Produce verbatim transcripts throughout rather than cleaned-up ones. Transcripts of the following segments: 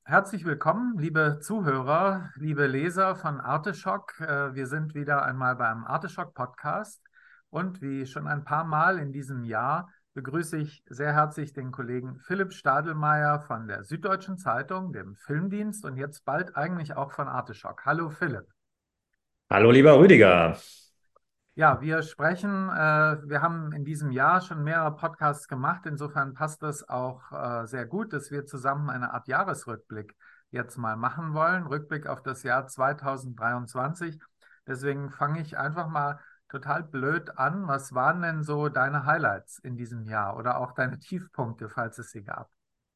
Herzlich willkommen, liebe Zuhörer, liebe Leser von Arteschock. Äh, Wir sind wieder einmal beim Arteschock Podcast und wie schon ein paar Mal in diesem Jahr begrüße ich sehr herzlich den Kollegen Philipp Stadelmeier von der Süddeutschen Zeitung, dem Filmdienst und jetzt bald eigentlich auch von Arteschock. Hallo Philipp. Hallo, lieber Rüdiger. Ja, wir sprechen, äh, wir haben in diesem Jahr schon mehrere Podcasts gemacht. Insofern passt es auch äh, sehr gut, dass wir zusammen eine Art Jahresrückblick jetzt mal machen wollen. Rückblick auf das Jahr zweitausenddreiundzwanzig. Deswegen fange ich einfach mal total blöd an. Was waren denn so deine Highlights in diesem Jahr oder auch deine Tiefpunkte, falls es sie gab?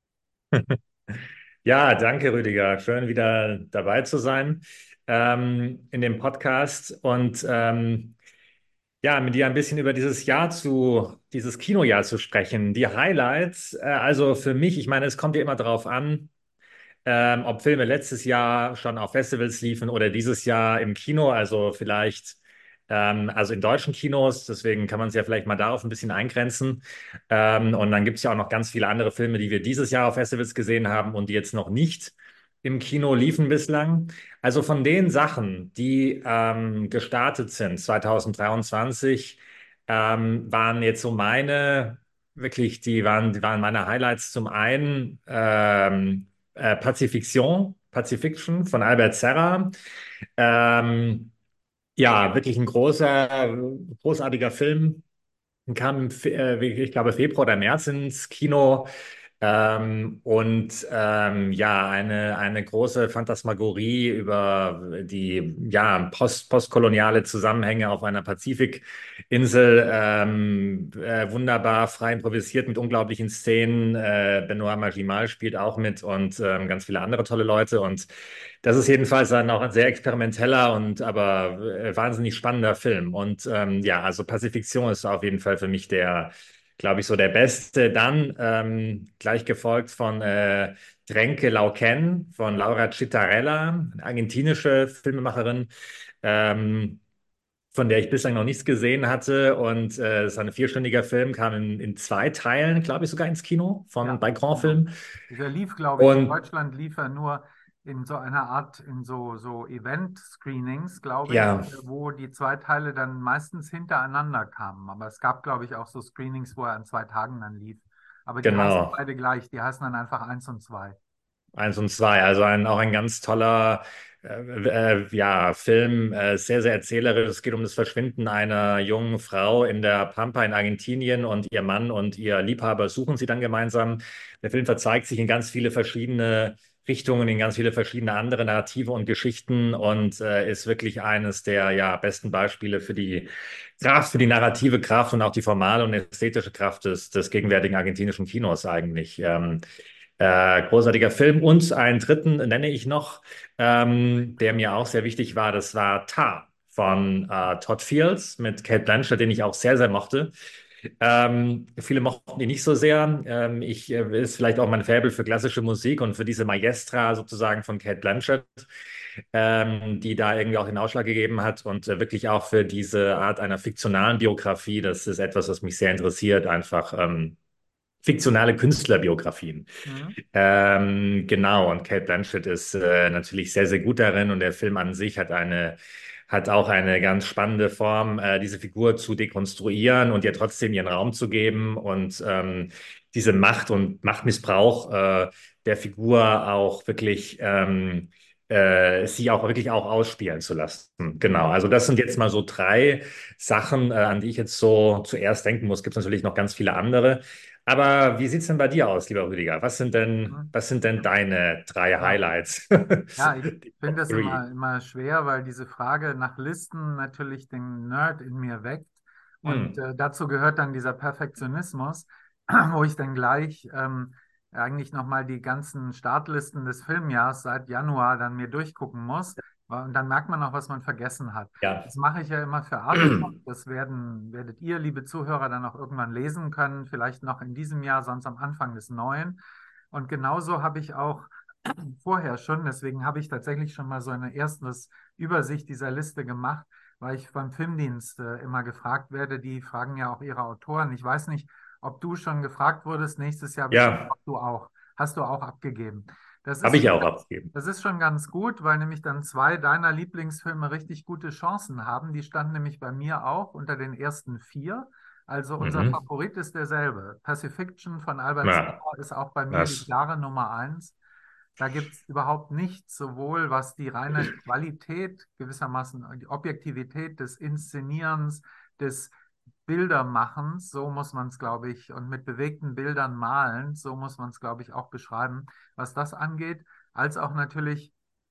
Ja, danke, Rüdiger. Schön, wieder dabei zu sein ähm, in dem Podcast und ähm, ja, mit dir ein bisschen über dieses Jahr zu, dieses Kinojahr zu sprechen. Die Highlights, äh, also für mich, ich meine, es kommt ja immer darauf an, ähm, ob Filme letztes Jahr schon auf Festivals liefen oder dieses Jahr im Kino, also vielleicht, ähm, also in deutschen Kinos, deswegen kann man es ja vielleicht mal darauf ein bisschen eingrenzen. Ähm, und dann gibt es ja auch noch ganz viele andere Filme, die wir dieses Jahr auf Festivals gesehen haben und die jetzt noch nicht im Kino liefen bislang. Also von den Sachen, die ähm, gestartet sind zweitausenddreiundzwanzig, ähm, waren jetzt so meine, wirklich, die waren, die waren meine Highlights zum einen. Ähm, äh, Pacifiction, Pacifiction von Albert Serra. Ähm, ja, wirklich ein großer, großartiger Film. Kam, im Fe- äh, ich glaube, Februar oder März ins Kino. Ähm, und ähm, ja, eine, eine große Phantasmagorie über die ja, post, postkoloniale Zusammenhänge auf einer Pazifikinsel. Ähm, äh, wunderbar frei improvisiert mit unglaublichen Szenen. Äh, Benoît Magimel spielt auch mit und ähm, ganz viele andere tolle Leute. Und das ist jedenfalls dann auch ein sehr experimenteller und aber äh, wahnsinnig spannender Film. Und ähm, ja, also Pacifiction ist auf jeden Fall für mich der, glaube ich, so der beste. Dann ähm, gleich gefolgt von äh, Trenque Lauquen von Laura Cittarella, eine argentinische Filmemacherin, ähm, von der ich bislang noch nichts gesehen hatte. Und äh, es ist ein vierstündiger Film, kam in, in zwei Teilen, glaube ich, sogar ins Kino von Ja, bei Grand genau. Film. Der lief, glaube ich, in Und Deutschland lief er nur in so einer Art, in so, so Event-Screenings, glaube ich, ja, wo die zwei Teile dann meistens hintereinander kamen. Aber es gab, glaube ich, auch so Screenings, wo er an zwei Tagen dann lief. Aber die heißen genau. beide gleich, die heißen dann einfach eins und zwei. Eins und zwei, also ein, auch ein ganz toller äh, äh, ja, Film, äh, sehr, sehr erzählerisch. Es geht um das Verschwinden einer jungen Frau in der Pampa in Argentinien und ihr Mann und ihr Liebhaber suchen sie dann gemeinsam. Der Film verzeigt sich in ganz viele verschiedene Richtungen, in ganz viele verschiedene andere Narrative und Geschichten und äh, ist wirklich eines der ja, besten Beispiele für die Kraft, für die narrative Kraft und auch die formale und ästhetische Kraft des, des gegenwärtigen argentinischen Kinos eigentlich. Ähm, äh, großartiger Film. Und einen dritten nenne ich noch, ähm, der mir auch sehr wichtig war. Das war Tar von äh, Todd Fields mit Cate Blanchett, den ich auch sehr, sehr mochte. Ähm, viele mochten ihn nicht so sehr. Ähm, ich äh, ist vielleicht auch mein Faible für klassische Musik und für diese Maestra sozusagen von Cate Blanchett, ähm, die da irgendwie auch den Ausschlag gegeben hat und äh, wirklich auch für diese Art einer fiktionalen Biografie. Das ist etwas, was mich sehr interessiert, einfach ähm, fiktionale Künstlerbiografien. Mhm. Ähm, genau, und Cate Blanchett ist äh, natürlich sehr, sehr gut darin und der Film an sich hat eine, hat auch eine ganz spannende Form, äh, diese Figur zu dekonstruieren und ihr trotzdem ihren Raum zu geben und ähm, diese Macht und Machtmissbrauch äh, der Figur auch wirklich ähm, äh, sie auch wirklich auch ausspielen zu lassen. Genau, Mhm. also das sind jetzt mal so drei Sachen, äh, an die ich jetzt so zuerst denken muss. Gibt es natürlich noch ganz viele andere. Aber wie sieht's denn bei dir aus, lieber Rüdiger? Was sind denn, Mhm. was sind denn deine drei Ja. Highlights? Ja, ich Die finde Top es Three. immer, immer schwer, weil diese Frage nach Listen natürlich den Nerd in mir weckt. Und Hm. äh, dazu gehört dann dieser Perfektionismus, wo ich dann gleich ähm, eigentlich nochmal die ganzen Startlisten des Filmjahrs seit Januar dann mir durchgucken muss. Und dann merkt man auch, was man vergessen hat. Ja. Das mache ich ja immer für Artefakt. Das werden, werdet ihr, liebe Zuhörer, dann auch irgendwann lesen können. Vielleicht noch in diesem Jahr, sonst am Anfang des neuen. Und genauso habe ich auch vorher schon. Deswegen habe ich tatsächlich schon mal so eine erste Übersicht dieser Liste gemacht, weil ich beim Filmdienst äh, immer gefragt werde. Die fragen ja auch ihre Autoren. Ich weiß nicht, ob du schon gefragt wurdest. Nächstes Jahr bestimmt Ja, auch du auch. Hast du auch abgegeben. Das Habe ist ich schon auch ganz, abgegeben. das ist schon ganz gut, weil nämlich dann zwei deiner Lieblingsfilme richtig gute Chancen haben. Die standen nämlich bei mir auch unter den ersten vier. Also unser Mhm. Favorit ist derselbe. Pacifiction von Albert Ja, Serra ist auch bei mir die das. klare Nummer eins. Da gibt es überhaupt nichts, sowohl was die reine Qualität, gewissermaßen die Objektivität des Inszenierens, des Bildermachens, so muss man es, glaube ich, und mit bewegten Bildern malen, so muss man es, glaube ich, auch beschreiben, was das angeht, als auch natürlich,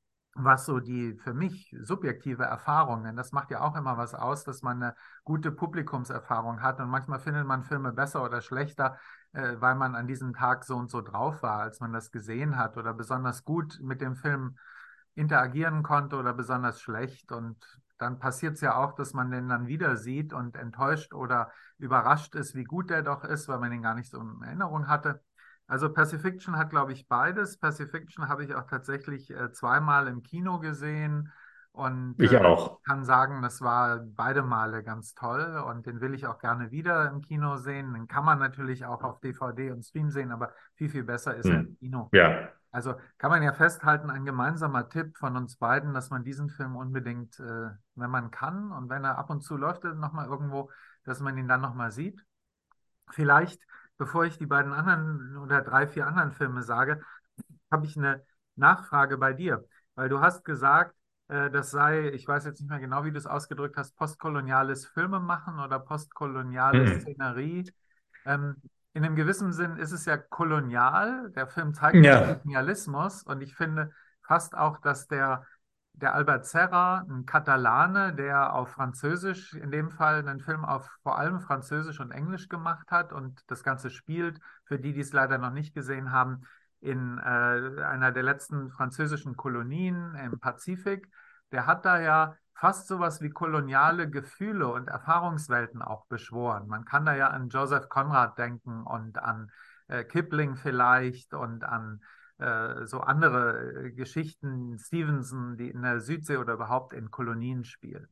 was so die für mich subjektive Erfahrung, denn das macht ja auch immer was aus, dass man eine gute Publikumserfahrung hat und manchmal findet man Filme besser oder schlechter, äh, weil man an diesem Tag so und so drauf war, als man das gesehen hat oder besonders gut mit dem Film interagieren konnte oder besonders schlecht. Und dann passiert es ja auch, dass man den dann wieder sieht und enttäuscht oder überrascht ist, wie gut der doch ist, weil man ihn gar nicht so in Erinnerung hatte. Also Pacifiction hat, glaube ich, beides. Pacifiction habe ich auch tatsächlich äh, zweimal im Kino gesehen und Ich äh, auch. kann sagen, das war beide Male ganz toll und den will ich auch gerne wieder im Kino sehen. Den kann man natürlich auch auf D V D und Stream sehen, aber viel, viel besser ist er im Hm. Kino. Ja. Also kann man ja festhalten, ein gemeinsamer Tipp von uns beiden, dass man diesen Film unbedingt, äh, wenn man kann und wenn er ab und zu läuft, nochmal irgendwo, dass man ihn dann nochmal sieht. Vielleicht, bevor ich die beiden anderen oder drei, vier anderen Filme sage, habe ich eine Nachfrage bei dir, weil du hast gesagt, äh, das sei, ich weiß jetzt nicht mehr genau, wie du es ausgedrückt hast, postkoloniales Filmemachen oder postkoloniale Mhm. Szenerie. Ähm, in einem gewissen Sinn ist es ja kolonial. Der Film zeigt ja Ja. Kolonialismus und ich finde fast auch, dass der, der Albert Serra, ein Katalane, der auf Französisch, in dem Fall einen Film auf vor allem Französisch und Englisch gemacht hat und das Ganze spielt, für die, die es leider noch nicht gesehen haben, in äh, einer der letzten französischen Kolonien im Pazifik. Der hat da ja fast sowas wie koloniale Gefühle und Erfahrungswelten auch beschworen. Man kann da ja an Joseph Conrad denken und an äh, Kipling vielleicht und an äh, so andere äh, Geschichten, Stevenson, die in der Südsee oder überhaupt in Kolonien spielen.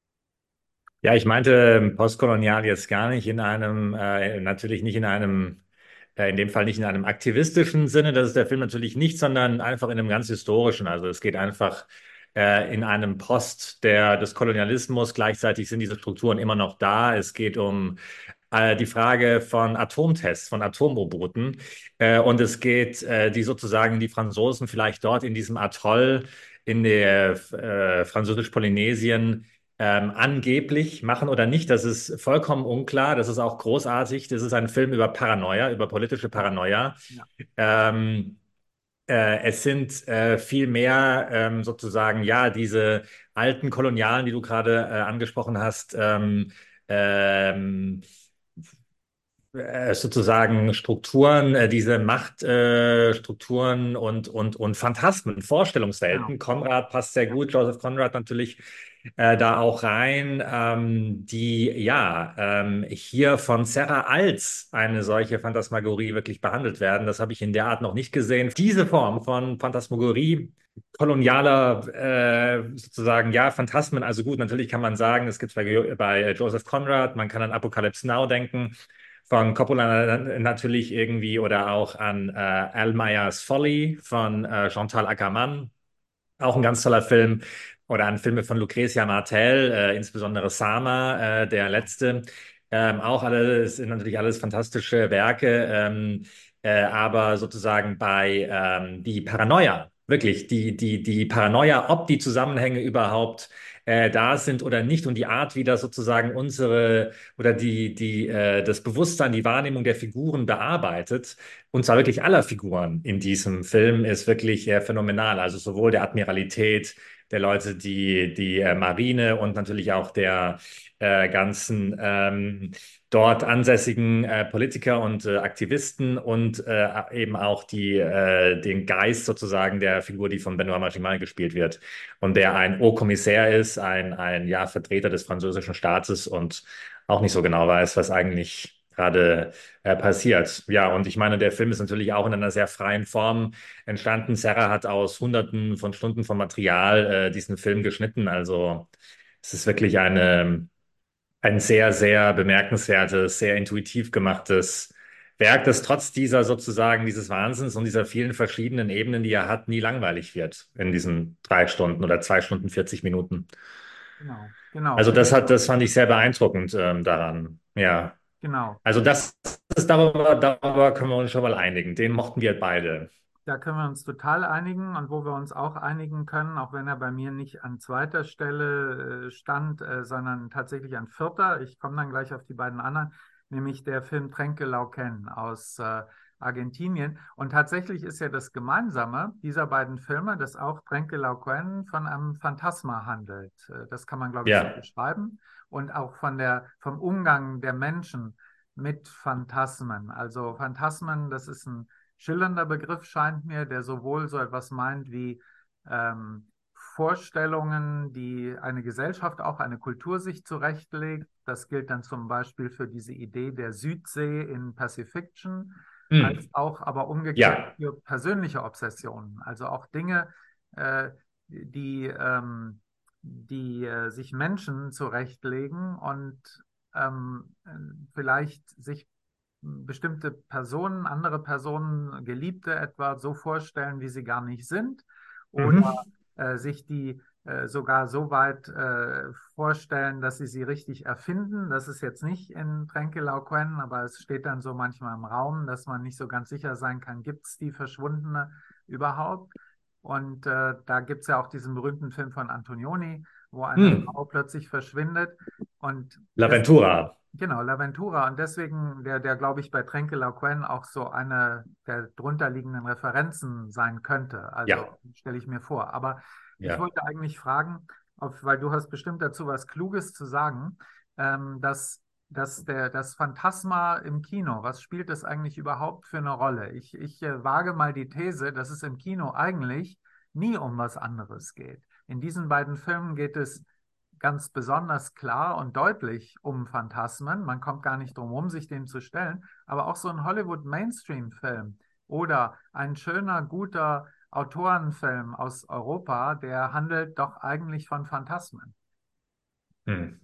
Ja, ich meinte postkolonial jetzt gar nicht in einem, äh, natürlich nicht in einem, äh, in dem Fall nicht in einem aktivistischen Sinne, das ist der Film natürlich nicht, sondern einfach in einem ganz historischen. Also es geht einfach äh, in einem Post der, des Kolonialismus. Gleichzeitig sind diese Strukturen immer noch da. Es geht um äh, die Frage von Atomtests, von Atom-U-Booten. Äh, und es geht, äh, die sozusagen die Franzosen vielleicht dort in diesem Atoll in der äh, Französisch-Polynesien ähm, angeblich machen oder nicht. Das ist vollkommen unklar. Das ist auch großartig. Das ist ein Film über Paranoia, über politische Ja, Paranoia. ja, Ähm, äh, es sind äh, viel mehr ähm, sozusagen, ja, diese alten Kolonialen, die du gerade äh, angesprochen hast, ähm, ähm, äh, sozusagen Strukturen, äh, diese Machtstrukturen äh, Strukturen und, und, und Phantasmen, genau. Vorstellungswelten. Konrad passt sehr Ja, gut, Joseph Conrad natürlich äh, da auch rein, ähm, die ja ähm, hier von Serra als eine solche Phantasmagorie wirklich behandelt werden. Das habe ich in der Art noch nicht gesehen. Diese Form von Phantasmagorie, kolonialer äh, sozusagen, ja, Phantasmen, also gut, natürlich kann man sagen, es gibt bei, bei Joseph Conrad, man kann an Apocalypse Now denken, von Coppola natürlich irgendwie oder auch an äh, Al Mayers Folly von äh, Chantal Akerman, auch ein ganz toller Film. Oder an Filme von Lucrecia Martel, äh, insbesondere Sama, äh, der genau. letzte. Ähm, auch alles sind natürlich alles fantastische Werke, ähm, äh, aber sozusagen bei ähm, die Paranoia, wirklich die, die, die Paranoia, ob die Zusammenhänge überhaupt äh, da sind oder nicht und die Art, wie das sozusagen unsere oder die, die, äh, das Bewusstsein, die Wahrnehmung der Figuren bearbeitet, und zwar wirklich aller Figuren in diesem Film, ist wirklich äh, phänomenal. Also sowohl der Admiralität, der Leute, die die äh, Marine und natürlich auch der äh, ganzen ähm, dort ansässigen äh, Politiker und äh, Aktivisten und äh, eben auch die, äh, den Geist sozusagen der Figur, die von Benoît Magimel gespielt wird und der ein Haut-Commissaire ist, ein, ein ja, Vertreter des französischen Staates und auch nicht so genau weiß, was eigentlich gerade äh, passiert. Ja, und ich meine, der Film ist natürlich auch in einer sehr freien Form entstanden. Serra hat aus Hunderten von Stunden von Material äh, diesen Film geschnitten. Also es ist wirklich eine, ein sehr, sehr bemerkenswertes, sehr intuitiv gemachtes Werk, das trotz dieser sozusagen dieses Wahnsinns und dieser vielen verschiedenen Ebenen, die er hat, nie langweilig wird in diesen drei Stunden oder zwei Stunden vierzig Minuten. Genau, genau, Also das finde ich hat, auch. das fand ich sehr beeindruckend ähm, daran. Ja. Genau. Also das ist darüber, darüber können wir uns schon mal einigen. Den mochten wir beide. Da können wir uns total einigen und wo wir uns auch einigen können, auch wenn er bei mir nicht an zweiter Stelle äh, stand, äh, sondern tatsächlich an vierter. Ich komme dann gleich auf die beiden anderen, nämlich der Film Tränke Lauquen aus äh, Argentinien. Und tatsächlich ist ja das Gemeinsame dieser beiden Filme, dass auch Tränke Lauquen von einem Phantasma handelt. Äh, das kann man, glaube ich, so Ja. beschreiben. Und auch von der, vom Umgang der Menschen mit Phantasmen. Also Phantasmen, das ist ein schillernder Begriff, scheint mir, der sowohl so etwas meint wie ähm, Vorstellungen, die eine Gesellschaft, auch eine Kultur sich zurechtlegt. Das gilt dann zum Beispiel für diese Idee der Südsee in Pacifiction, als Hm. auch aber umgekehrt Ja. für persönliche Obsessionen. Also auch Dinge, äh, die, ähm, die äh, sich Menschen zurechtlegen und ähm, vielleicht sich bestimmte Personen, andere Personen, Geliebte etwa so vorstellen, wie sie gar nicht sind, oder Mhm. äh, sich die äh, sogar so weit äh, vorstellen, dass sie sie richtig erfinden. Das ist jetzt nicht in Tränke Lauquen, aber es steht dann so manchmal im Raum, dass man nicht so ganz sicher sein kann, gibt es die Verschwundene überhaupt? Und äh, da gibt es ja auch diesen berühmten Film von Antonioni, wo eine Hm. Frau plötzlich verschwindet und deswegen, L'Aventura. genau, L'Aventura. Und deswegen, der, der glaube ich, bei Tränke Lauquen auch so eine der drunterliegenden Referenzen sein könnte. Ja. Also stelle ich mir vor. Aber ich Ja. wollte eigentlich fragen, ob, weil du hast bestimmt dazu was Kluges zu sagen, ähm, dass, dass der, das Phantasma im Kino, was spielt das eigentlich überhaupt für eine Rolle? Ich, ich äh, wage mal die These, dass es im Kino eigentlich nie um was anderes geht. In diesen beiden Filmen geht es ganz besonders klar und deutlich um Phantasmen. Man kommt gar nicht drum herum, sich dem zu stellen. Aber auch so ein Hollywood-Mainstream-Film oder ein schöner, guter Autorenfilm aus Europa, der handelt doch eigentlich von Phantasmen. Hm.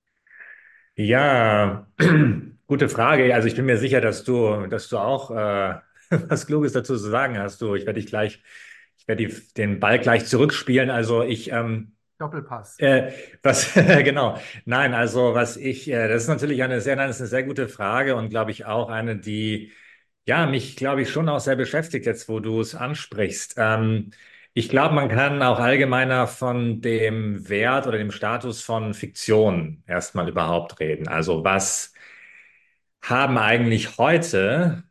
Ja, gute Frage. Also ich bin mir sicher, dass du, dass du auch äh, was Kluges dazu zu sagen hast. Du, ich werde dich gleich, ich werde die, den Ball gleich zurückspielen. Also ich, ähm, Doppelpass. äh, was, genau. Nein, also was ich, äh, das ist natürlich eine sehr, nein, das ist eine sehr gute Frage und glaube ich auch eine, die, ja, mich, glaube ich, schon auch sehr beschäftigt jetzt, wo du es ansprichst. Ähm, ich glaube, man kann auch allgemeiner von dem Wert oder dem Status von Fiktion erstmal überhaupt reden. Also was haben eigentlich heute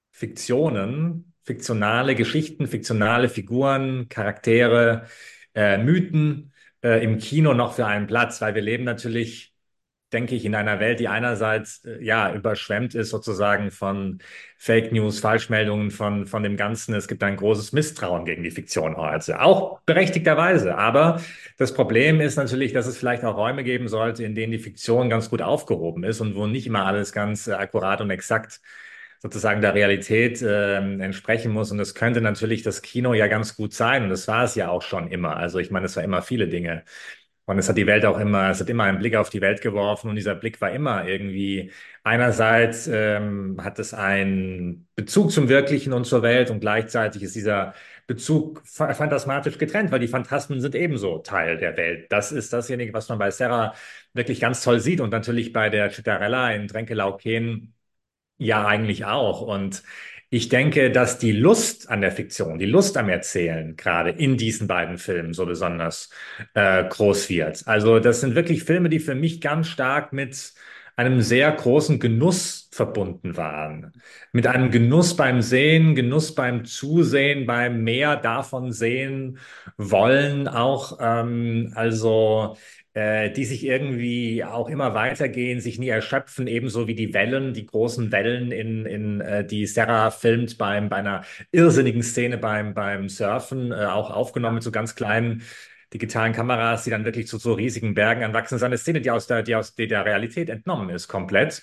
Fiktionen, fiktionale Geschichten, fiktionale Figuren, Charaktere, äh, Mythen äh, im Kino noch für einen Platz? Weil wir leben natürlich, denke ich, in einer Welt, die einerseits äh, ja überschwemmt ist sozusagen von Fake News, Falschmeldungen, von, von dem Ganzen. Es gibt ein großes Misstrauen gegen die Fiktion heute, auch berechtigterweise. Aber das Problem ist natürlich, dass es vielleicht auch Räume geben sollte, in denen die Fiktion ganz gut aufgehoben ist und wo nicht immer alles ganz äh, akkurat und exakt sozusagen der Realität ähm, entsprechen muss. Und das könnte natürlich das Kino ja ganz gut sein. Und das war es ja auch schon immer. Also ich meine, es war immer viele Dinge. Und es hat die Welt auch immer, es hat immer einen Blick auf die Welt geworfen und dieser Blick war immer irgendwie, einerseits ähm, hat es einen Bezug zum Wirklichen und zur Welt und gleichzeitig ist dieser Bezug ph- phantasmatisch getrennt, weil die Phantasmen sind ebenso Teil der Welt. Das ist dasjenige, was man bei Serra wirklich ganz toll sieht und natürlich bei der Cittarella in Tränke Laukien ja, eigentlich auch. Und ich denke, dass die Lust an der Fiktion, die Lust am Erzählen, gerade in diesen beiden Filmen so besonders äh, groß wird. Also das sind wirklich Filme, die für mich ganz stark mit einem sehr großen Genuss verbunden waren. Mit einem Genuss beim Sehen, Genuss beim Zusehen, beim mehr davon sehen wollen auch. Ähm, also äh, die sich irgendwie auch immer weitergehen, sich nie erschöpfen, ebenso wie die Wellen, die großen Wellen, in, in, äh, die Sarah filmt beim, bei einer irrsinnigen Szene beim, beim Surfen, äh, auch aufgenommen mit Ja, so ganz kleinen digitalen Kameras, die dann wirklich zu so riesigen Bergen anwachsen. Das ist eine Szene, die aus der, die aus der der Realität entnommen ist, komplett.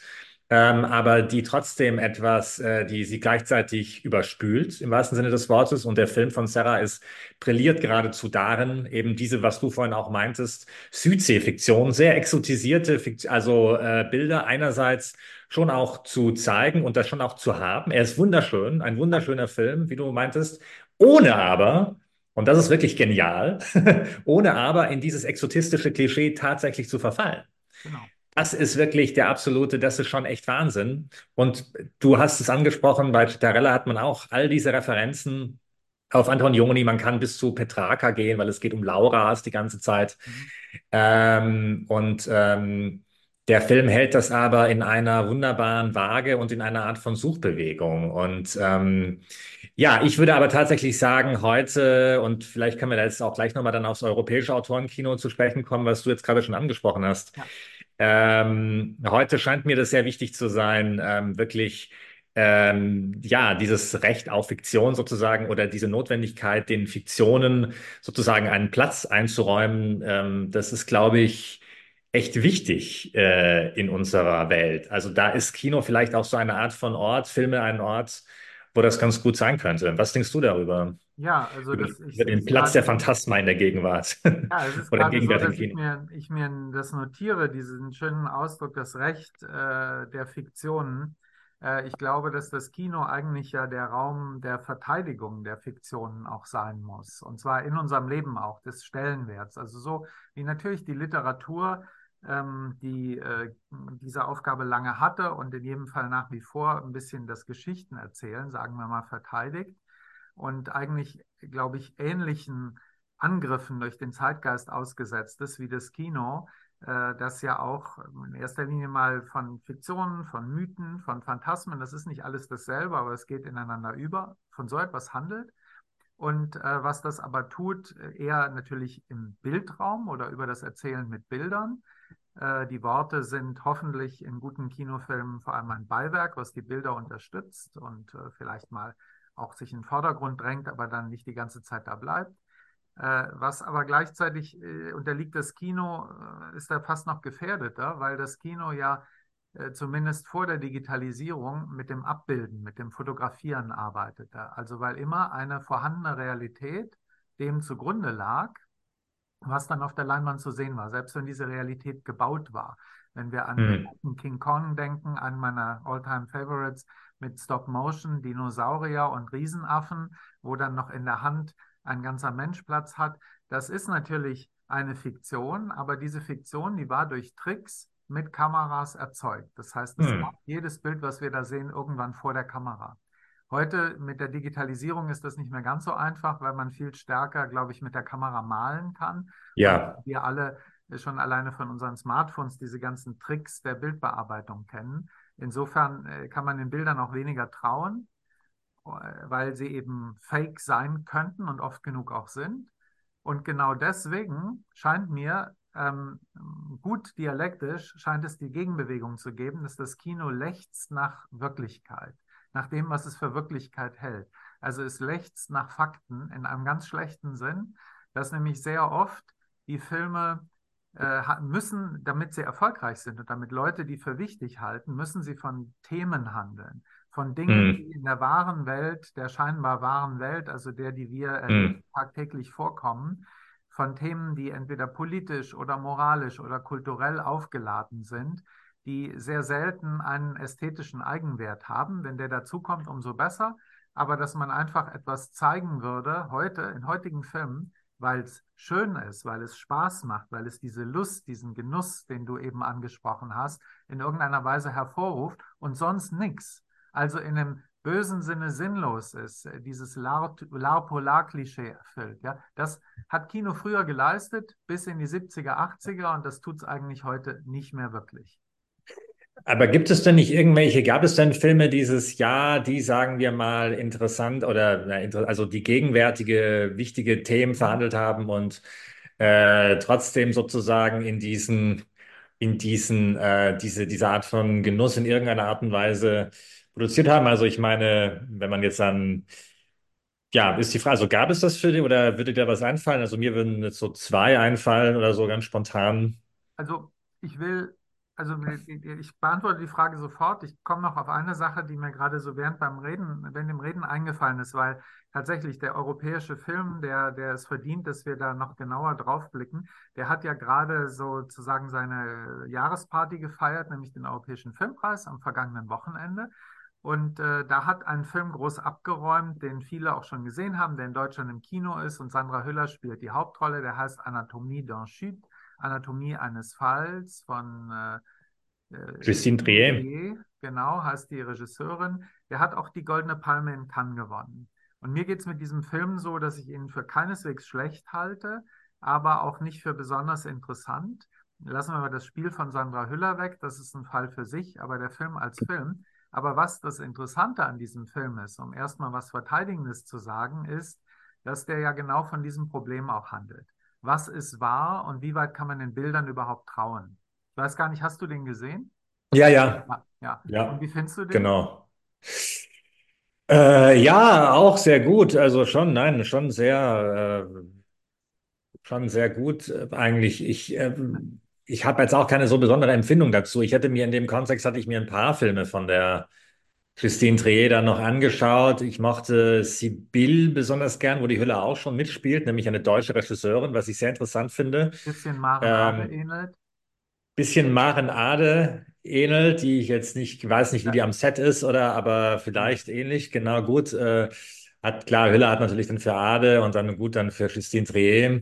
ähm, aber die trotzdem etwas, äh, die sie gleichzeitig überspült, im wahrsten Sinne des Wortes. Und der Film von Serra ist brilliert geradezu darin, eben diese, was du vorhin auch meintest, Südsee-Fiktion, sehr exotisierte Fikt also äh, Bilder einerseits schon auch zu zeigen und das schon auch zu haben. Er ist wunderschön, ein wunderschöner Film, wie du meintest, ohne aber, und das ist wirklich genial, ohne aber in dieses exotistische Klischee tatsächlich zu verfallen. Genau. Das ist wirklich der absolute, das ist schon echt Wahnsinn. Und du hast es angesprochen, bei Chitarella hat man auch all diese Referenzen auf Antonioni. Man kann bis zu Petrarca gehen, weil es geht um Lauras die ganze Zeit. Mhm. Ähm, und ähm, der Film hält das aber in einer wunderbaren Waage und in einer Art von Suchbewegung. Und ähm, ja, ich würde aber tatsächlich sagen, heute, und vielleicht können wir da jetzt auch gleich nochmal dann aufs europäische Autorenkino zu sprechen kommen, was du jetzt gerade schon angesprochen hast. Ja, Ähm, heute scheint mir das sehr wichtig zu sein, ähm, wirklich ähm, ja, dieses Recht auf Fiktion sozusagen oder diese Notwendigkeit, den Fiktionen sozusagen einen Platz einzuräumen, ähm, das ist, glaube ich, echt wichtig äh, in unserer Welt. Also da ist Kino vielleicht auch so eine Art von Ort, Filme ein Ort, wo das ganz gut sein könnte. Was denkst du darüber? ja, also Über, das, ich über sehe den es Platz der gerade. Phantasma in der Gegenwart Ja, es ist oder im gerade so, gegenwärtigen dass ich Kino. mir, ich mir das notiere, diesen schönen Ausdruck, das Recht äh, der Fiktionen. Äh, ich glaube, dass das Kino eigentlich ja der Raum der Verteidigung der Fiktionen auch sein muss. Und zwar in unserem Leben auch, des Stellenwerts. Also so wie natürlich die Literatur, ähm, die äh, diese Aufgabe lange hatte und in jedem Fall nach wie vor ein bisschen das Geschichtenerzählen, sagen wir mal, verteidigt. Und eigentlich, glaube ich, ähnlichen Angriffen durch den Zeitgeist ausgesetzt ist, wie das Kino, äh, das ja auch in erster Linie mal von Fiktionen, von Mythen, von Phantasmen, das ist nicht alles dasselbe, aber es geht ineinander über, von so etwas handelt. Und äh, was das aber tut, äh, eher natürlich im Bildraum oder über das Erzählen mit Bildern. Äh, die Worte sind hoffentlich in guten Kinofilmen vor allem ein Beiwerk, was die Bilder unterstützt und äh, vielleicht mal auch sich in den Vordergrund drängt, aber dann nicht die ganze Zeit da bleibt. Äh, was aber gleichzeitig äh, unterliegt das Kino, äh, ist da fast noch gefährdeter, weil das Kino ja äh, zumindest vor der Digitalisierung mit dem Abbilden, mit dem Fotografieren arbeitete. Also weil immer eine vorhandene Realität dem zugrunde lag, was dann auf der Leinwand zu sehen war, selbst wenn diese Realität gebaut war. Wenn wir an den Hm. alten King Kong denken, einen meiner All-Time Favorites mit Stop-Motion, Dinosaurier und Riesenaffen, wo dann noch in der Hand ein ganzer Mensch Platz hat. Das ist natürlich eine Fiktion, aber diese Fiktion, die war durch Tricks mit Kameras erzeugt. Das heißt, es gab Hm. jedes Bild, was wir da sehen, irgendwann vor der Kamera. Heute mit der Digitalisierung ist das nicht mehr ganz so einfach, weil man viel stärker, glaube ich, mit der Kamera malen kann. Und Ja. wir alle schon alleine von unseren Smartphones diese ganzen Tricks der Bildbearbeitung kennen. Insofern äh, kann man den Bildern auch weniger trauen, äh, weil sie eben fake sein könnten und oft genug auch sind. Und genau deswegen scheint mir, ähm, gut dialektisch, scheint es die Gegenbewegung zu geben, dass das Kino lechzt nach Wirklichkeit, nach dem, was es für Wirklichkeit hält. Also es lechzt nach Fakten in einem ganz schlechten Sinn, dass nämlich sehr oft die Filme äh, müssen, damit sie erfolgreich sind und damit Leute die für wichtig halten, müssen sie von Themen handeln, von Dingen, Hm. die in der wahren Welt, der scheinbar wahren Welt, also der, die wir erleben, Hm. tagtäglich vorkommen, von Themen, die entweder politisch oder moralisch oder kulturell aufgeladen sind, die sehr selten einen ästhetischen Eigenwert haben. Wenn der dazukommt, umso besser. Aber dass man einfach etwas zeigen würde, heute, in heutigen Filmen, weil es schön ist, weil es Spaß macht, weil es diese Lust, diesen Genuss, den du eben angesprochen hast, in irgendeiner Weise hervorruft und sonst nichts. Also in einem bösen Sinne sinnlos ist, äh, dieses L'Art-Polar-Klischee erfüllt. Ja? Das hat Kino früher geleistet, bis in die siebziger, achtziger und das tut es eigentlich heute nicht mehr wirklich. Aber gibt es denn nicht irgendwelche, gab es denn Filme dieses Jahr, die, sagen wir mal, interessant oder na, inter- also die gegenwärtige, wichtige Themen verhandelt haben und äh, trotzdem sozusagen in diesen, in diesen, äh, diese, diese Art von Genuss in irgendeiner Art und Weise produziert haben? Also ich meine, wenn man jetzt an, ja, ist die Frage, also gab es das für dich oder würde dir was einfallen? Also mir würden jetzt so zwei einfallen oder so ganz spontan. Also ich will also ich beantworte die Frage sofort. Ich komme noch auf eine Sache, die mir gerade so während beim Reden, während dem Reden eingefallen ist, weil tatsächlich der europäische Film, der, der es verdient, dass wir da noch genauer drauf blicken, der hat ja gerade sozusagen seine Jahresparty gefeiert, nämlich den Europäischen Filmpreis am vergangenen Wochenende. Und äh, da hat ein Film groß abgeräumt, den viele auch schon gesehen haben, der in Deutschland im Kino ist und Sandra Hüller spielt die Hauptrolle, der heißt Anatomie d'un Chute, Anatomie eines Falls von äh, äh, Christine Christine Trier. Trier, genau, heißt die Regisseurin. Der hat auch die Goldene Palme in Cannes gewonnen. Und mir geht es mit diesem Film so, dass ich ihn für keineswegs schlecht halte, aber auch nicht für besonders interessant. Lassen wir mal das Spiel von Sandra Hüller weg, das ist ein Fall für sich, aber der Film als Film. Aber was das Interessante an diesem Film ist, um erstmal was Verteidigendes zu sagen, ist, dass der ja genau von diesem Problem auch handelt. Was ist wahr und wie weit kann man den Bildern überhaupt trauen? Ich weiß gar nicht, hast du den gesehen? Ja, ja, Ja. Ja. Und ja, wie findest du den? genau. Äh, ja, auch sehr gut. Also schon, nein, schon sehr, äh, schon sehr gut äh, eigentlich. Ich, ähm, ich habe jetzt auch keine so besondere Empfindung dazu. Ich hätte mir in dem Kontext hatte ich mir ein paar Filme von der Christine Trier dann noch angeschaut. Ich mochte Sibylle besonders gern, wo die Hülle auch schon mitspielt, nämlich eine deutsche Regisseurin, was ich sehr interessant finde. Bisschen Maren Ade Ähm, ähnelt. bisschen Maren Ade ähnelt, die ich jetzt nicht, weiß nicht, wie Ja. die am Set ist, oder aber Ja. vielleicht ähnlich. Genau, gut. Äh, hat klar, Hülle hat natürlich dann für Ade und dann gut dann für Christine Trier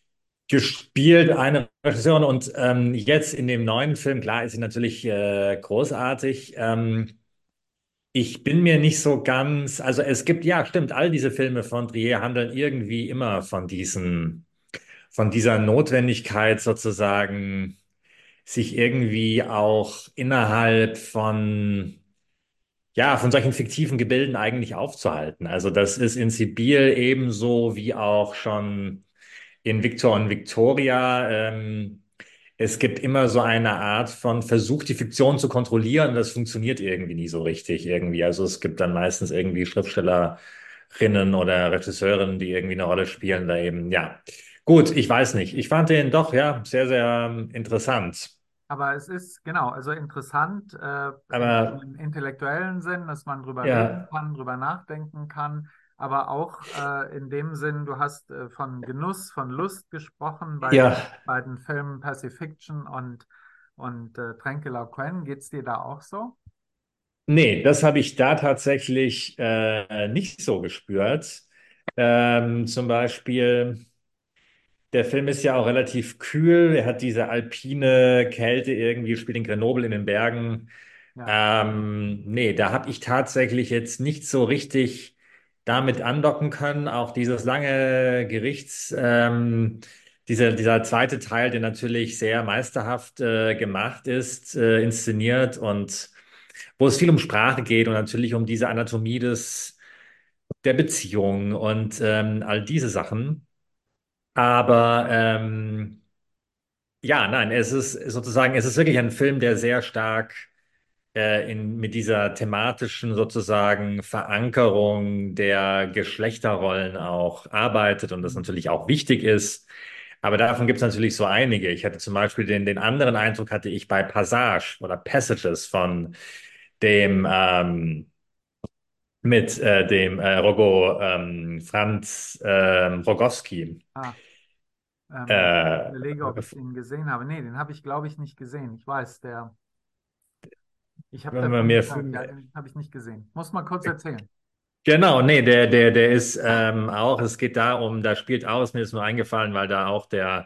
gespielt, eine Regisseurin. Und ähm, jetzt in dem neuen Film, klar, ist sie natürlich äh, großartig. Ähm, ich bin mir nicht so ganz, also es gibt, ja, stimmt, all diese Filme von Trier handeln irgendwie immer von diesen, von dieser Notwendigkeit sozusagen, sich irgendwie auch innerhalb von, ja, von solchen fiktiven Gebilden eigentlich aufzuhalten. Also das ist in Sibylle ebenso wie auch schon in Victor und Victoria. Ähm, es gibt immer so eine Art von Versuch, die Fiktion zu kontrollieren. Das funktioniert irgendwie nie so richtig irgendwie. Also es gibt dann meistens irgendwie Schriftstellerinnen oder Regisseurinnen, die irgendwie eine Rolle spielen da eben. Ja, gut, ich weiß nicht. Ich fand den doch, ja, sehr, sehr ähm, interessant. Aber es ist, genau, also interessant äh, in Aber einem intellektuellen Sinn, dass man drüber reden ja, kann, drüber nachdenken kann, aber auch äh, in dem Sinn, du hast äh, von Genuss, von Lust gesprochen bei ja, den beiden Filmen Pacifiction und, und äh, Tränke La Quenne. Geht es dir da auch so? nee, das habe ich da tatsächlich äh, nicht so gespürt. Ähm, zum Beispiel. Der Film ist ja auch relativ kühl. Er hat diese alpine Kälte irgendwie, spielt in Grenoble in den Bergen. Ja. Ähm, nee, da habe ich tatsächlich jetzt nicht so richtig damit andocken können. Auch dieses lange Gerichts, ähm, dieser, dieser zweite Teil, der natürlich sehr meisterhaft äh, gemacht ist, äh, inszeniert und wo es viel um Sprache geht und natürlich um diese Anatomie des, der Beziehung und ähm, all diese Sachen. Aber ähm, ja, nein, es ist sozusagen, es ist wirklich ein Film, der sehr stark äh, in, mit dieser thematischen sozusagen Verankerung der Geschlechterrollen auch arbeitet und das Mhm. natürlich auch wichtig ist. Aber davon gibt es natürlich so einige. Ich hatte zum Beispiel den, den anderen Eindruck hatte ich bei Passage oder Passages von dem ähm, mit äh, dem äh, Rogo ähm, Franz ähm, Rogowski. Ah, ähm, ich Äh, überlege, ob ich den gesehen habe. Nee, den habe ich, glaube ich, nicht gesehen. Ich weiß, der, ich habe wenn man davon mir gehört, ja, den habe ich nicht gesehen. Muss mal kurz erzählen. Genau, nee, der, der, der ist ähm, auch, es geht darum, da spielt aus, mir ist nur eingefallen, weil da auch der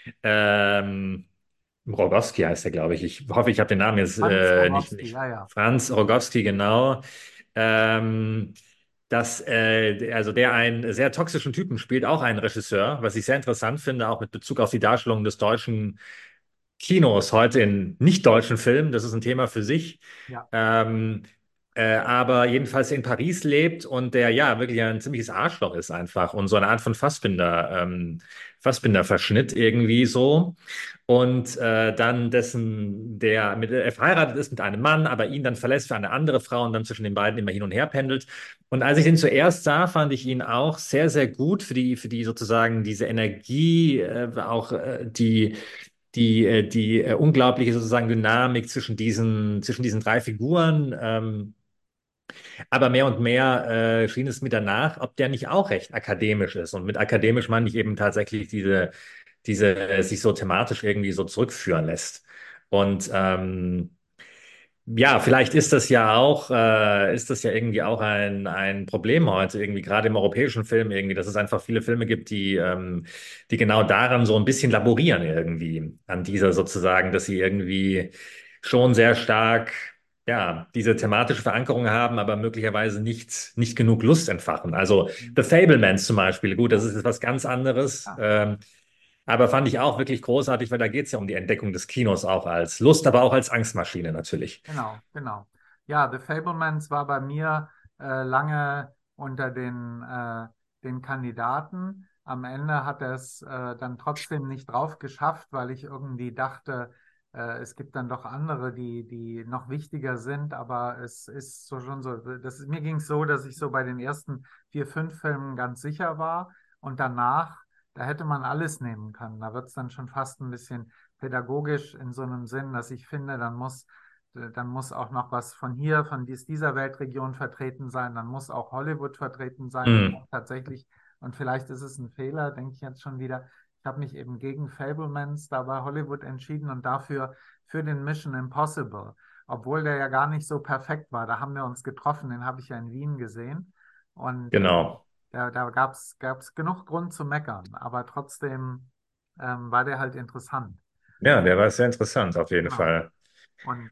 ähm, Rogowski heißt er, glaube ich. Ich hoffe, ich habe den Namen jetzt Franz äh, nicht, Rogowski, nicht. ja, ja. Franz Rogowski, genau. Ähm, dass, äh, also der einen sehr toxischen Typen spielt, auch ein Regisseur, was ich sehr interessant finde, auch mit Bezug auf die Darstellung des deutschen Kinos heute in nicht-deutschen Filmen. Das ist ein Thema für sich. Ja. Ähm, äh, aber jedenfalls in Paris lebt und der ja wirklich ein ziemliches Arschloch ist einfach und so eine Art von Fassbinder, ähm, Fassbinder-Verschnitt irgendwie so. Und äh, dann dessen, der mit, er verheiratet ist mit einem Mann, aber ihn dann verlässt für eine andere Frau und dann zwischen den beiden immer hin und her pendelt. Und als ich den zuerst sah, fand ich ihn auch sehr, sehr gut für die, für die sozusagen diese Energie, äh, auch äh, die die, äh, die äh, unglaubliche sozusagen Dynamik zwischen diesen, zwischen diesen drei Figuren. Ähm, aber mehr und mehr äh, schien es mir danach, ob der nicht auch recht akademisch ist. Und mit akademisch meine ich eben tatsächlich diese, diese, äh, sich so thematisch irgendwie so zurückführen lässt. Und ähm, ja, vielleicht ist das ja auch, äh, ist das ja irgendwie auch ein, ein Problem heute, irgendwie gerade im europäischen Film irgendwie, dass es einfach viele Filme gibt, die, ähm, die genau daran so ein bisschen laborieren irgendwie, an dieser sozusagen, dass sie irgendwie schon sehr stark, ja, diese thematische Verankerung haben, aber möglicherweise nicht, nicht genug Lust entfachen. Also The Fabelmans zum Beispiel, gut, das Ja, ist jetzt was ganz anderes. ja, Ähm, aber fand ich auch wirklich großartig, weil da geht es ja um die Entdeckung des Kinos auch als Lust, aber auch als Angstmaschine natürlich. genau, genau. Ja, The Fabelmans war bei mir äh, lange unter den, äh, den Kandidaten. Am Ende hat er es äh, dann trotzdem nicht drauf geschafft, weil ich irgendwie dachte, äh, es gibt dann doch andere, die, die noch wichtiger sind. Aber es ist so schon so, das, mir ging es so, dass ich so bei den ersten vier, fünf Filmen ganz sicher war. Und danach, da hätte man alles nehmen können. Da wird es dann schon fast ein bisschen pädagogisch in so einem Sinn, dass ich finde, dann muss dann muss auch noch was von hier, von dies, dieser Weltregion vertreten sein. Dann muss auch Hollywood vertreten sein. Und Hm, tatsächlich, und vielleicht ist es ein Fehler, denke ich jetzt schon wieder, ich habe mich eben gegen Fabelmans da bei Hollywood entschieden und dafür für den Mission Impossible, obwohl der ja gar nicht so perfekt war. Da haben wir uns getroffen, den habe ich ja in Wien gesehen. Und äh, genau. da, da gab es genug Grund zu meckern, aber trotzdem ähm, war der halt interessant. Ja, der war sehr interessant auf jeden Genau. Fall. Und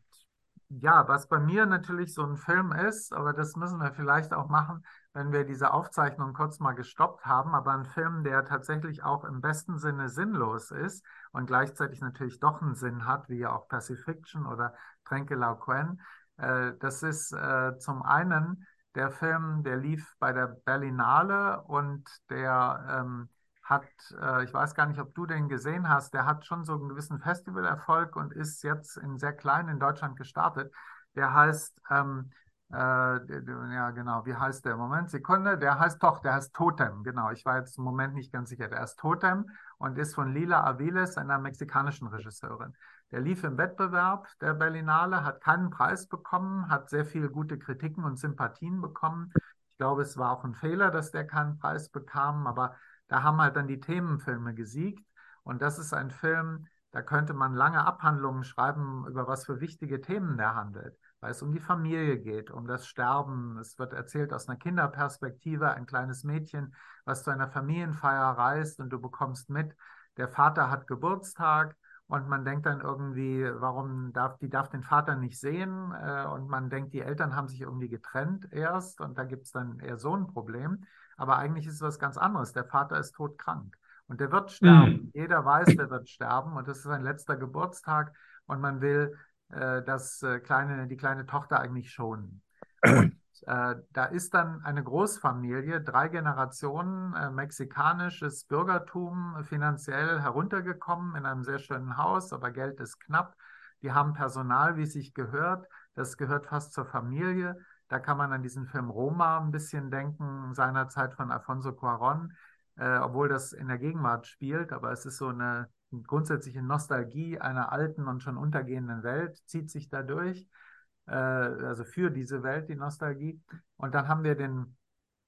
ja, was bei mir natürlich so ein Film ist, aber das müssen wir vielleicht auch machen, wenn wir diese Aufzeichnung kurz mal gestoppt haben, aber ein Film, der tatsächlich auch im besten Sinne sinnlos ist und gleichzeitig natürlich doch einen Sinn hat, wie ja auch Pacifiction oder Tränke Laocoön. Äh, das ist äh, zum einen der Film, der lief bei der Berlinale und der ähm, hat, äh, ich weiß gar nicht, ob du den gesehen hast, der hat schon so einen gewissen Festivalerfolg und ist jetzt in sehr klein in Deutschland gestartet. Der heißt, ähm, äh, ja genau, wie heißt der? Moment, Sekunde, der heißt doch, der heißt Totem, genau. Ich war jetzt im Moment nicht ganz sicher. Der ist Totem und ist von Lila Aviles, einer mexikanischen Regisseurin. Der lief im Wettbewerb der Berlinale, hat keinen Preis bekommen, hat sehr viele gute Kritiken und Sympathien bekommen. Ich glaube, es war auch ein Fehler, dass der keinen Preis bekam, aber da haben halt dann die Themenfilme gesiegt. Und das ist ein Film, da könnte man lange Abhandlungen schreiben, über was für wichtige Themen der handelt, weil es um die Familie geht, um das Sterben. Es wird erzählt aus einer Kinderperspektive, ein kleines Mädchen, was zu einer Familienfeier reist und du bekommst mit, der Vater hat Geburtstag. Und man denkt dann irgendwie, warum darf, die darf den Vater nicht sehen? Äh, Und man denkt, die Eltern haben sich irgendwie getrennt erst und da gibt es dann eher so ein Problem. Aber eigentlich ist es was ganz anderes. Der Vater ist todkrank und der wird sterben. Hm. Jeder weiß, der wird sterben und das ist sein letzter Geburtstag und man will äh, das, äh, kleine, die kleine Tochter eigentlich schonen. Und äh, da ist dann eine Großfamilie, drei Generationen, äh, mexikanisches Bürgertum, finanziell heruntergekommen in einem sehr schönen Haus, aber Geld ist knapp. Die haben Personal, wie es sich gehört. Das gehört fast zur Familie. Da kann man an diesen Film Roma ein bisschen denken, seinerzeit von Alfonso Cuarón, äh, obwohl das in der Gegenwart spielt, aber es ist so eine grundsätzliche Nostalgie einer alten und schon untergehenden Welt, zieht sich dadurch, äh, also für diese Welt die Nostalgie. Und dann haben wir den,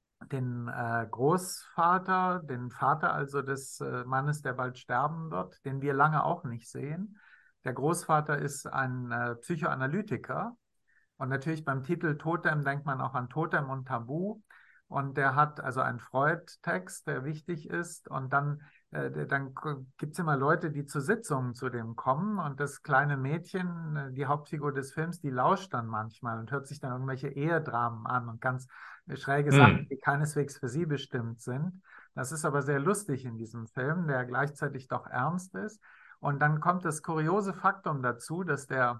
den äh, Großvater, den Vater also des äh, Mannes, der bald sterben wird, den wir lange auch nicht sehen. Der Großvater ist ein äh, Psychoanalytiker und natürlich beim Titel Totem denkt man auch an Totem und Tabu. Und der hat also einen Freud-Text, der wichtig ist. Und dann, äh, dann gibt es immer Leute, die zu Sitzungen zu dem kommen. Und das kleine Mädchen, äh, die Hauptfigur des Films, die lauscht dann manchmal und hört sich dann irgendwelche Ehedramen an und ganz schräge Sachen, Hm. die keineswegs für sie bestimmt sind. Das ist aber sehr lustig in diesem Film, der gleichzeitig doch ernst ist. Und dann kommt das kuriose Faktum dazu, dass der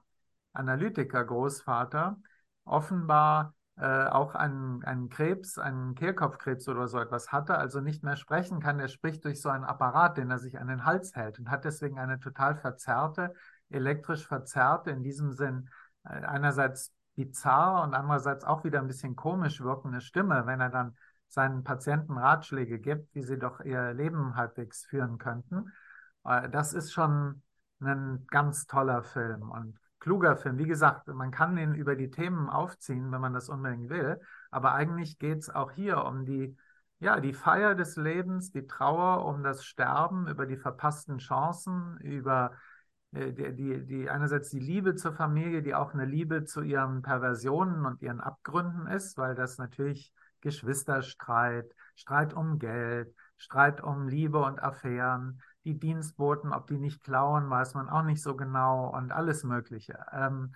Analytiker-Großvater offenbar äh, auch einen, einen Krebs, einen Kehlkopfkrebs oder so etwas hatte, also nicht mehr sprechen kann. Er spricht durch so einen Apparat, den er sich an den Hals hält und hat deswegen eine total verzerrte, elektrisch verzerrte, in diesem Sinn äh, einerseits bizarr und andererseits auch wieder ein bisschen komisch wirkende Stimme, wenn er dann seinen Patienten Ratschläge gibt, wie sie doch ihr Leben halbwegs führen könnten. Äh, das ist schon ein ganz toller Film und kluger Film. Wie gesagt, man kann den über die Themen aufziehen, wenn man das unbedingt will. Aber eigentlich geht es auch hier um die, ja, die Feier des Lebens, die Trauer um das Sterben, über die verpassten Chancen, über äh, die, die, die einerseits die Liebe zur Familie, die auch eine Liebe zu ihren Perversionen und ihren Abgründen ist, weil das natürlich Geschwisterstreit, Streit um Geld, Streit um Liebe und Affären, die Dienstboten, ob die nicht klauen, weiß man auch nicht so genau und alles Mögliche. Ähm,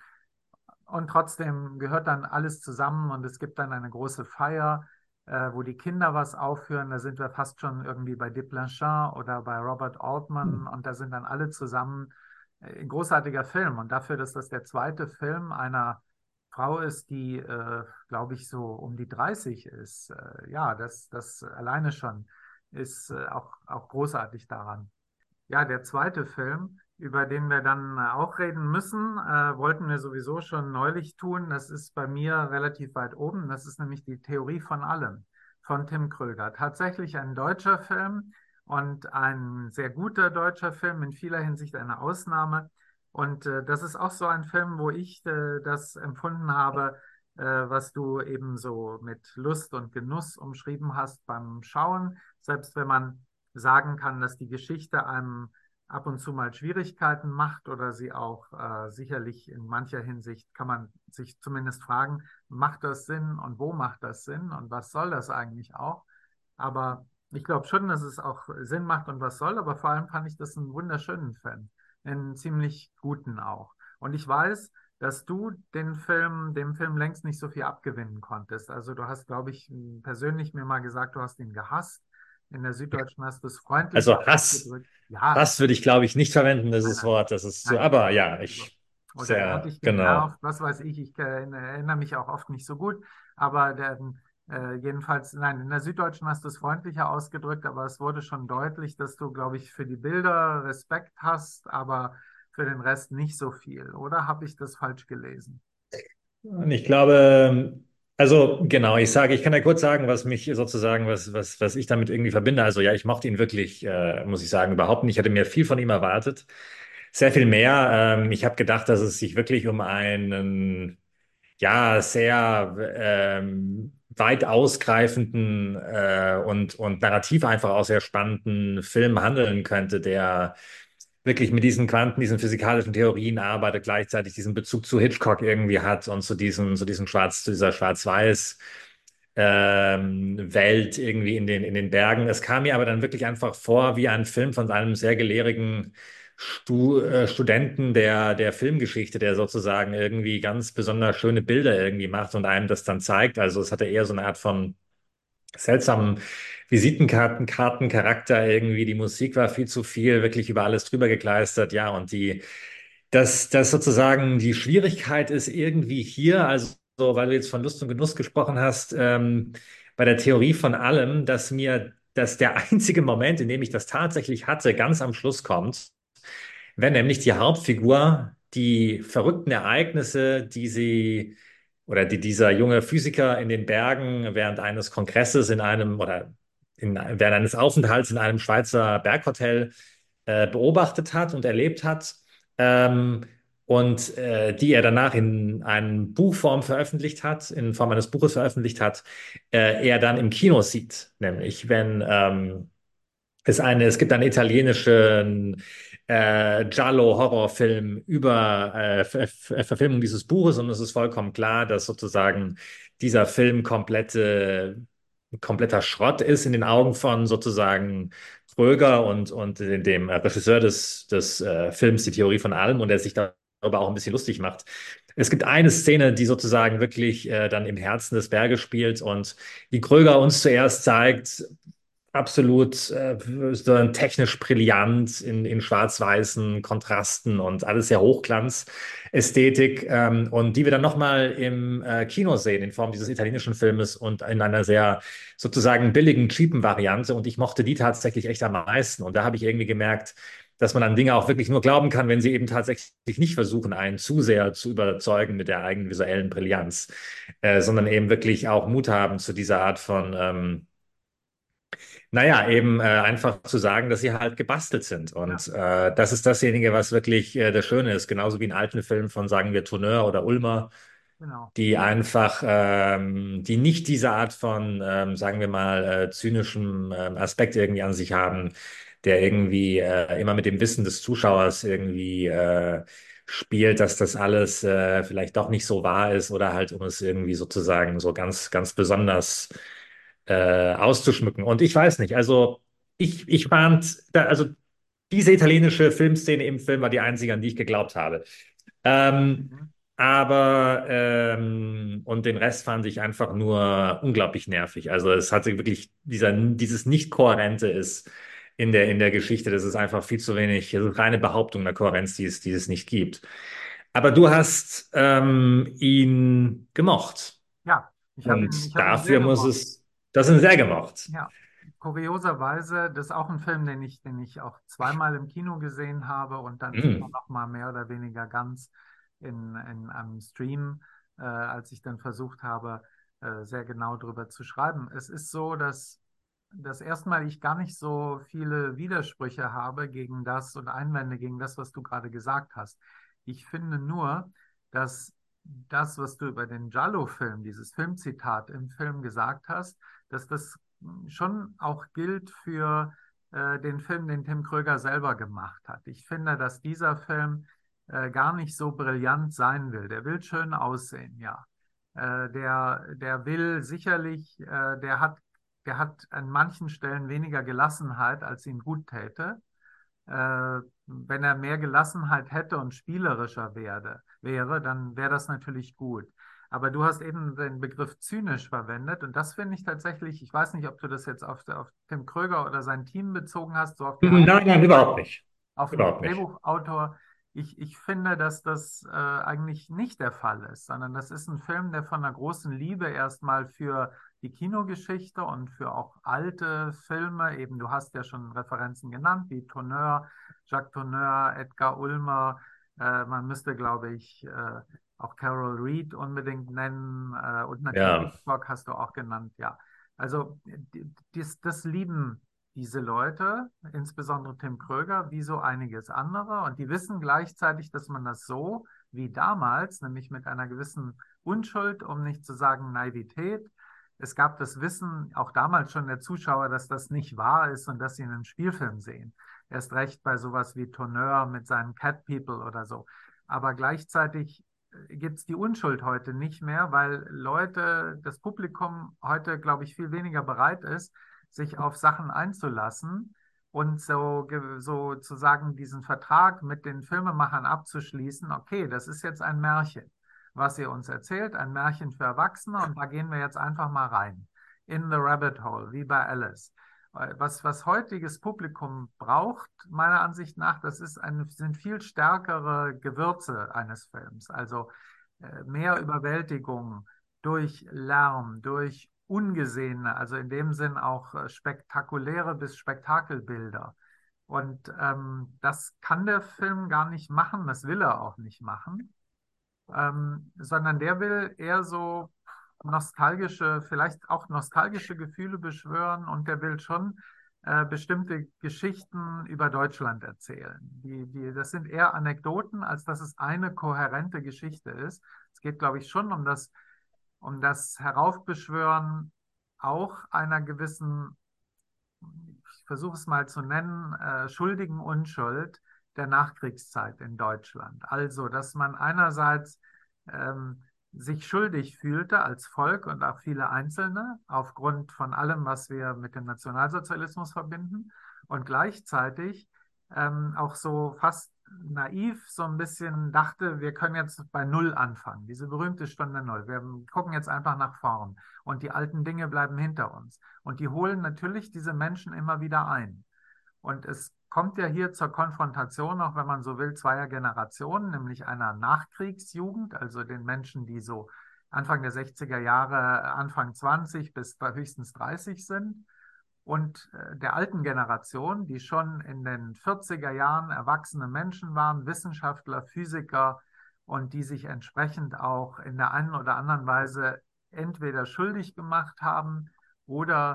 und trotzdem gehört dann alles zusammen und es gibt dann eine große Feier, äh, wo die Kinder was aufführen. Da sind wir fast schon irgendwie bei Desplechin oder bei Robert Altman und da sind dann alle zusammen. Äh, Ein großartiger Film. Und dafür, dass das der zweite Film einer Frau ist, die, äh, glaube ich, so um die dreißig ist, äh, ja, das, das alleine schon ist äh, auch, auch großartig daran. Ja, der zweite Film, über den wir dann äh, auch reden müssen, äh, wollten wir sowieso schon neulich tun. Das ist bei mir relativ weit oben. Das ist nämlich die Theorie von allem von Tim Kröger. Tatsächlich ein deutscher Film und ein sehr guter deutscher Film, in vieler Hinsicht eine Ausnahme. Und äh, das ist auch so ein Film, wo ich äh, das empfunden habe, äh, was du eben so mit Lust und Genuss umschrieben hast beim Schauen. Selbst wenn man sagen kann, dass die Geschichte einem ab und zu mal Schwierigkeiten macht oder sie auch äh, sicherlich in mancher Hinsicht kann man sich zumindest fragen, macht das Sinn und wo macht das Sinn und was soll das eigentlich auch? Aber ich glaube schon, dass es auch Sinn macht und was soll, aber vor allem fand ich das einen wunderschönen Film, einen ziemlich guten auch. Und ich weiß, dass du den Film, dem Film längst nicht so viel abgewinnen konntest. Also du hast, glaube ich, persönlich mir mal gesagt, du hast ihn gehasst. In der Süddeutschen hast du es Also freundlicher Hass, ausgedrückt. Ja, Hass würde ich, glaube ich, nicht verwenden, nein, dieses nein, Wort. Das ist so, nein. aber ja, Also, ich oder er hat sehr, dich genau. genervt, was weiß ich, ich äh, erinnere mich auch oft nicht so gut. Aber der, äh, jedenfalls, nein, in der Süddeutschen hast du es freundlicher ausgedrückt, aber es wurde schon deutlich, dass du, glaube ich, für die Bilder Respekt hast, aber für den Rest nicht so viel. Oder habe ich das falsch gelesen? Und ich glaube, also genau, ich sage, ich kann ja kurz sagen, was mich sozusagen, was, was, was ich damit irgendwie verbinde. Also ja, ich mochte ihn wirklich, äh, muss ich sagen, überhaupt nicht. Ich hatte mir viel von ihm erwartet. Sehr viel mehr. Ähm, ich habe gedacht, dass es sich wirklich um einen, ja, sehr ähm, weit ausgreifenden äh, und, und narrativ einfach auch sehr spannenden Film handeln könnte, der wirklich mit diesen Quanten, diesen physikalischen Theorien arbeitet, gleichzeitig diesen Bezug zu Hitchcock irgendwie hat und zu diesem, zu diesem Schwarz, zu dieser Schwarz-Weiß ähm, Welt irgendwie in den, in den Bergen. Es kam mir aber dann wirklich einfach vor wie ein Film von einem sehr gelehrigen Stu äh, Studenten der, der Filmgeschichte, der sozusagen irgendwie ganz besonders schöne Bilder irgendwie macht und einem das dann zeigt. Also es hatte eher so eine Art von seltsamen Visitenkarten, Kartencharakter irgendwie. Die Musik war viel zu viel, wirklich über alles drüber gekleistert, ja. Und die, dass das sozusagen die Schwierigkeit ist irgendwie hier, also so, weil du jetzt von Lust und Genuss gesprochen hast, ähm, bei der Theorie von allem, dass mir, dass der einzige Moment, in dem ich das tatsächlich hatte, ganz am Schluss kommt, wenn nämlich die Hauptfigur die verrückten Ereignisse, die sie oder die dieser junge Physiker in den Bergen während eines Kongresses in einem oder in, während eines Aufenthalts in einem Schweizer Berghotel äh, beobachtet hat und erlebt hat, ähm, und äh, die er danach in einem Buchform veröffentlicht hat, in Form eines Buches veröffentlicht hat, äh, er dann im Kino sieht. Nämlich, wenn ähm, es eine, es gibt einen italienischen äh, Giallo-Horrorfilm über äh, Ver Ver Verfilmung dieses Buches und es ist vollkommen klar, dass sozusagen dieser Film komplette, kompletter Schrott ist in den Augen von sozusagen Kröger und, und dem Regisseur des, des äh, Films Die Theorie von allem und der sich darüber auch ein bisschen lustig macht. Es gibt eine Szene, die sozusagen wirklich äh, dann im Herzen des Berges spielt und die Kröger uns zuerst zeigt, absolut äh, so ein technisch brillant in, in schwarz-weißen Kontrasten und alles sehr Hochglanz-Ästhetik, ähm, und die wir dann nochmal im äh, Kino sehen in Form dieses italienischen Filmes und in einer sehr sozusagen billigen, cheapen Variante und ich mochte die tatsächlich echt am meisten und da habe ich irgendwie gemerkt, dass man an Dinge auch wirklich nur glauben kann, wenn sie eben tatsächlich nicht versuchen, einen zu sehr zu überzeugen mit der eigenen visuellen Brillanz, äh, sondern eben wirklich auch Mut haben zu dieser Art von ähm, Naja, eben äh, einfach zu sagen, dass sie halt gebastelt sind. Ja, Und äh, das ist dasjenige, was wirklich äh, das Schöne ist. Genauso wie in alten Filmen von, sagen wir, Tourneur oder Ulmer, genau. die einfach, ähm, die nicht diese Art von, ähm, sagen wir mal, äh, zynischem ähm, Aspekt irgendwie an sich haben, der irgendwie äh, immer mit dem Wissen des Zuschauers irgendwie äh, spielt, dass das alles äh, vielleicht doch nicht so wahr ist oder halt, um es irgendwie sozusagen so ganz, ganz besonders äh, auszuschmücken. Und ich weiß nicht, also ich, ich fand, da, also diese italienische Filmszene im Film war die einzige, an die ich geglaubt habe. Ähm, Mhm. aber ähm, und den Rest fand ich einfach nur unglaublich nervig. Also es hatte wirklich dieser, dieses Nicht-Kohärente ist in der, in der Geschichte, das ist einfach viel zu wenig, also reine Behauptung der Kohärenz, die es, die es nicht gibt. Aber du hast ähm, ihn gemocht. Ja, ich habe ihn, ich Und habe ihn sehr dafür muss gemocht. es, das sind sehr gemocht. Ja, kurioserweise, das ist auch ein Film, den ich, den ich auch zweimal im Kino gesehen habe und dann später Mm. noch mal mehr oder weniger ganz in, in einem Stream, äh, als ich dann versucht habe, äh, sehr genau drüber zu schreiben. Es ist so, dass das erste Mal ich gar nicht so viele Widersprüche habe gegen das und Einwände gegen das, was du gerade gesagt hast. Ich finde nur, dass das, was du über den Giallo-Film, dieses Filmzitat im Film gesagt hast, dass das schon auch gilt für äh, den Film, den Tim Kröger selber gemacht hat. Ich finde, dass dieser Film äh, gar nicht so brillant sein will. Der will schön aussehen, ja. Äh, der, der will sicherlich, äh, der hat, der hat an manchen Stellen weniger Gelassenheit, als ihm gut täte. Äh, wenn er mehr Gelassenheit hätte und spielerischer werde, wäre, dann wäre das natürlich gut. Aber du hast eben den Begriff zynisch verwendet und das finde ich tatsächlich, ich weiß nicht, ob du das jetzt auf, auf Tim Kröger oder sein Team bezogen hast, so auf die Nein, nein, überhaupt Handlungsbeschreibung, nicht. auf den Überhaupt nicht. Drehbuchautor. Ich, ich finde, dass das äh, eigentlich nicht der Fall ist, sondern das ist ein Film, der von einer großen Liebe erstmal für die Kinogeschichte und für auch alte Filme, eben du hast ja schon Referenzen genannt, wie Tourneur, Jacques Tourneur, Edgar Ulmer, äh, man müsste, glaube ich, äh, auch Carol Reed unbedingt nennen äh, und natürlich Ja, Hitchcock hast du auch genannt, ja. Also die- dies, das lieben diese Leute, insbesondere Tim Kröger, wie so einiges andere. Und die wissen gleichzeitig, dass man das so wie damals, nämlich mit einer gewissen Unschuld, um nicht zu sagen Naivität, es gab das Wissen auch damals schon der Zuschauer, dass das nicht wahr ist und dass sie einen Spielfilm sehen. Erst recht bei sowas wie Tourneur mit seinen Cat People oder so. Aber gleichzeitig gibt es die Unschuld heute nicht mehr, weil Leute, das Publikum heute, glaube ich, viel weniger bereit ist, sich auf Sachen einzulassen und so ge- sozusagen diesen Vertrag mit den Filmemachern abzuschließen. Okay, das ist jetzt ein Märchen, was ihr uns erzählt, ein Märchen für Erwachsene und da gehen wir jetzt einfach mal rein. In the Rabbit Hole, wie bei Alice. Äh, Was, was heutiges Publikum braucht, meiner Ansicht nach, das ist eine, sind viel stärkere Gewürze eines Films. Also äh, mehr Überwältigung durch Lärm, durch ungesehene, also in dem Sinn auch äh, spektakuläre bis Spektakelbilder. Und ähm, das kann der Film gar nicht machen, das will er auch nicht machen, ähm, sondern der will eher so nostalgische, vielleicht auch nostalgische Gefühle beschwören und der will schon äh, bestimmte Geschichten über Deutschland erzählen. Die, die, das sind eher Anekdoten, als dass es eine kohärente Geschichte ist. Es geht, glaube ich, schon um das, um das Heraufbeschwören auch einer gewissen, ich versuche es mal zu nennen, äh, schuldigen Unschuld der Nachkriegszeit in Deutschland. Also, dass man einerseits ähm, sich schuldig fühlte als Volk und auch viele Einzelne aufgrund von allem, was wir mit dem Nationalsozialismus verbinden und gleichzeitig ähm, auch so fast naiv so ein bisschen dachte, wir können jetzt bei Null anfangen, diese berühmte Stunde Null. Wir gucken jetzt einfach nach vorn und die alten Dinge bleiben hinter uns. Und die holen natürlich diese Menschen immer wieder ein. Und es kommt ja hier zur Konfrontation, auch wenn man so will, zweier Generationen, nämlich einer Nachkriegsjugend, also den Menschen, die so Anfang der sechziger Jahre, Anfang zwanzig bis höchstens dreißig sind, und äh, der alten Generation, die schon in den vierziger Jahren erwachsene Menschen waren, Wissenschaftler, Physiker und die sich entsprechend auch in der einen oder anderen Weise entweder schuldig gemacht haben oder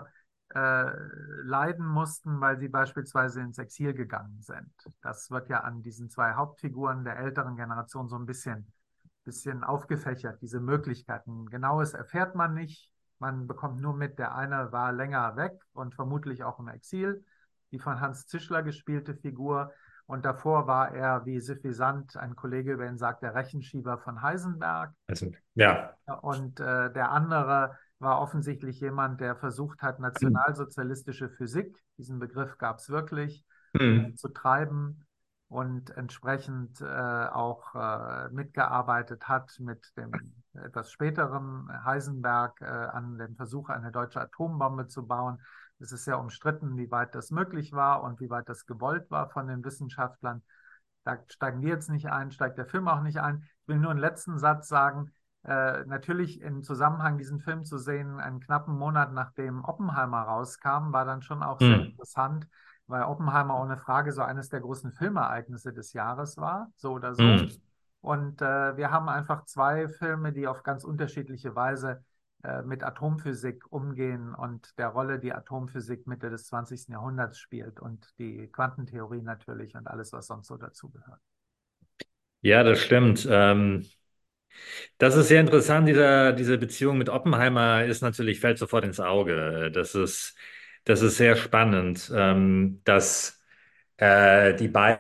äh, leiden mussten, weil sie beispielsweise ins Exil gegangen sind. Das wird ja an diesen zwei Hauptfiguren der älteren Generation so ein bisschen, bisschen aufgefächert, diese Möglichkeiten. Genaues erfährt man nicht. Man bekommt nur mit, der eine war länger weg und vermutlich auch im Exil, die von Hans Zischler gespielte Figur. Und davor war er, wie suffisant ein Kollege über ihn sagt, der Rechenschieber von Heisenberg. Also, ja. Und äh, der andere war offensichtlich jemand, der versucht hat, nationalsozialistische Physik, diesen Begriff gab es wirklich, äh, Hm. zu treiben und entsprechend äh, auch äh, mitgearbeitet hat mit dem etwas späteren Heisenberg äh, an dem Versuch, eine deutsche Atombombe zu bauen. Es ist sehr umstritten, wie weit das möglich war und wie weit das gewollt war von den Wissenschaftlern. Da steigen wir jetzt nicht ein, steigt der Film auch nicht ein. Ich will nur einen letzten Satz sagen. Äh, natürlich im Zusammenhang diesen Film zu sehen, einen knappen Monat nachdem Oppenheimer rauskam, war dann schon auch sehr Hm. interessant, weil Oppenheimer ohne Frage so eines der großen Filmereignisse des Jahres war, so oder so. Hm. Und äh, wir haben einfach zwei Filme, die auf ganz unterschiedliche Weise äh, mit Atomphysik umgehen und der Rolle, die Atomphysik Mitte des zwanzigsten Jahrhunderts spielt und die Quantentheorie natürlich und alles, was sonst so dazugehört. Ja, das stimmt. Ähm, das ist sehr interessant. Dieser, diese Beziehung mit Oppenheimer ist natürlich, fällt sofort ins Auge. Das ist, das ist sehr spannend, ähm, dass äh, die beiden,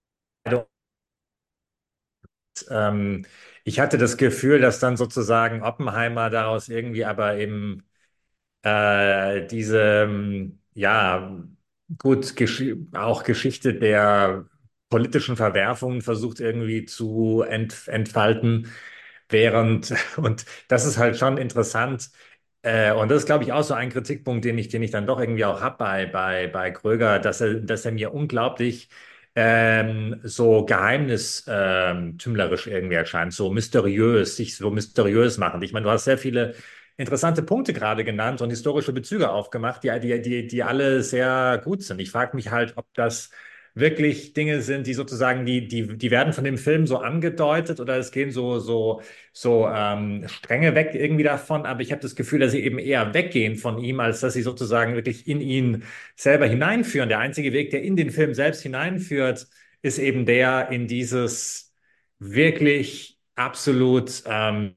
ähm, ich hatte das Gefühl, dass dann sozusagen Oppenheimer daraus irgendwie aber eben äh, diese, ähm, ja, gut, Gesch auch Geschichte der politischen Verwerfungen versucht irgendwie zu ent entfalten, während, und das ist halt schon interessant, äh, und das ist, glaube ich, auch so ein Kritikpunkt, den ich, den ich dann doch irgendwie auch habe bei, bei, bei Kröger, dass er, dass er mir unglaublich ähm, so geheimnistümlerisch irgendwie erscheint, so mysteriös, sich so mysteriös machen. Ich meine, du hast sehr viele interessante Punkte gerade genannt und historische Bezüge aufgemacht, die, die, die, die alle sehr gut sind. Ich frage mich halt, ob das wirklich Dinge sind, die sozusagen, die, die, die werden von dem Film so angedeutet oder es gehen so, so, so ähm, Stränge weg irgendwie davon, aber ich habe das Gefühl, dass sie eben eher weggehen von ihm, als dass sie sozusagen wirklich in ihn selber hineinführen. Der einzige Weg, der in den Film selbst hineinführt, ist eben der in dieses wirklich absolut ähm,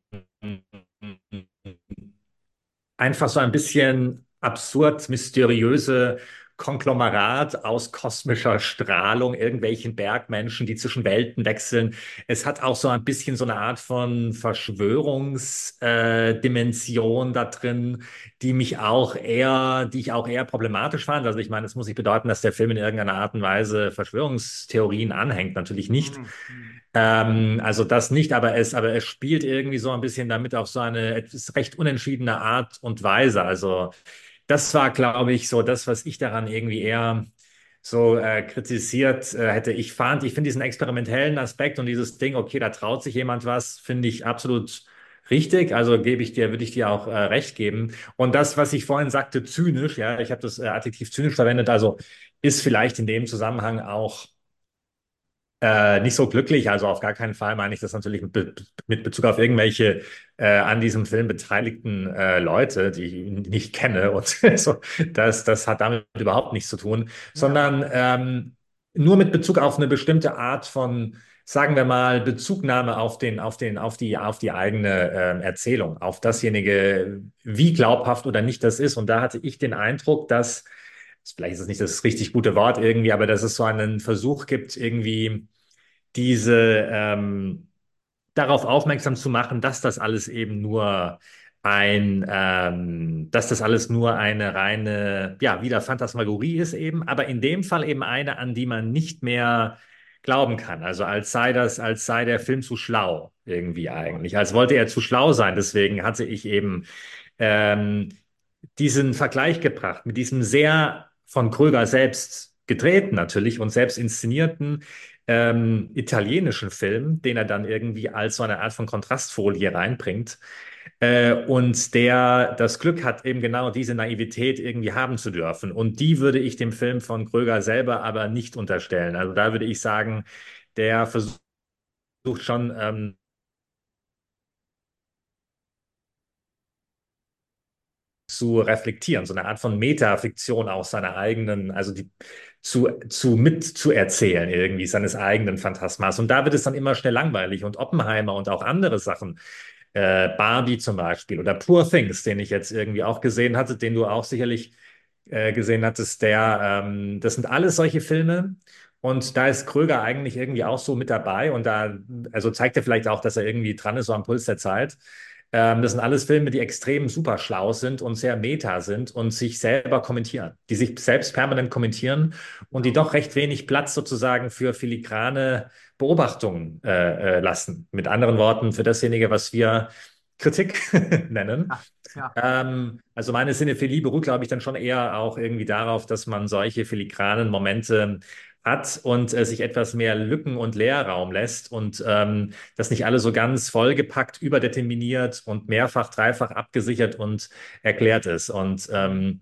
einfach so ein bisschen absurd mysteriöse Konglomerat aus kosmischer Strahlung, irgendwelchen Bergmenschen, die zwischen Welten wechseln. Es hat auch so ein bisschen so eine Art von Verschwörungsdimension da drin, die mich auch eher, die ich auch eher problematisch fand. Also ich meine, es muss nicht bedeuten, dass der Film in irgendeiner Art und Weise Verschwörungstheorien anhängt, natürlich Nee, nicht. nee. Hm. Ähm, also das nicht, aber es, aber es spielt irgendwie so ein bisschen damit auf so eine etwas recht unentschiedene Art und Weise. Also das war, glaube ich, so das, was ich daran irgendwie eher so äh, kritisiert äh, hätte. Ich fand, ich finde diesen experimentellen Aspekt und dieses Ding, okay, da traut sich jemand was, finde ich absolut richtig. Also gebe ich dir, würde ich dir auch äh, recht geben. Und das, was ich vorhin sagte, zynisch, ja, ich habe das äh, Adjektiv zynisch verwendet, also ist vielleicht in dem Zusammenhang auch äh, nicht so glücklich, also auf gar keinen Fall meine ich das natürlich mit, Be mit Bezug auf irgendwelche äh, an diesem Film beteiligten äh, Leute, die ich nicht kenne und so, das, das hat damit überhaupt nichts zu tun, Ja. sondern ähm, nur mit Bezug auf eine bestimmte Art von, sagen wir mal, Bezugnahme auf den, auf den, auf die, auf die eigene ähm, Erzählung, auf dasjenige, wie glaubhaft oder nicht das ist. Und da hatte ich den Eindruck, dass vielleicht ist es nicht das richtig gute Wort irgendwie, aber dass es so einen Versuch gibt, irgendwie diese ähm, darauf aufmerksam zu machen, dass das alles eben nur ein, ähm, dass das alles nur eine reine, ja, wieder Phantasmagorie ist eben, aber in dem Fall eben eine, an die man nicht mehr glauben kann. Also als sei das, als sei der Film zu schlau irgendwie eigentlich, als wollte er zu schlau sein. Deswegen hatte ich eben ähm, diesen Vergleich gebracht mit diesem sehr von Kröger selbst gedrehten natürlich und selbst inszenierten ähm, italienischen Film, den er dann irgendwie als so eine Art von Kontrastfolie reinbringt äh, und der das Glück hat, eben genau diese Naivität irgendwie haben zu dürfen. Und die würde ich dem Film von Kröger selber aber nicht unterstellen. Also da würde ich sagen, der versucht schon ähm, zu reflektieren, so eine Art von Metafiktion auch seiner eigenen, also die zu, zu mitzuerzählen irgendwie seines eigenen Phantasmas. Und da wird es dann immer schnell langweilig. Und Oppenheimer und auch andere Sachen, äh, Barbie zum Beispiel oder Poor Things, den ich jetzt irgendwie auch gesehen hatte, den du auch sicherlich äh, gesehen hattest, der, ähm, das sind alles solche Filme. Und da ist Kröger eigentlich irgendwie auch so mit dabei. Und da, also zeigt er vielleicht auch, dass er irgendwie dran ist, so am Puls der Zeit. Ähm, das sind alles Filme, die extrem super schlau sind und sehr meta sind und sich selber kommentieren, die sich selbst permanent kommentieren und die Genau. doch recht wenig Platz sozusagen für filigrane Beobachtungen äh, äh, lassen. Mit anderen Worten, für dasjenige, was wir Kritik nennen. Ja, ja. Ähm, also meine Cinephilie beruht, glaube ich, dann schon eher auch irgendwie darauf, dass man solche filigranen Momente hat und äh, sich etwas mehr Lücken und Leerraum lässt und ähm, das nicht alles so ganz vollgepackt, überdeterminiert und mehrfach, dreifach abgesichert und erklärt ist. Und ähm,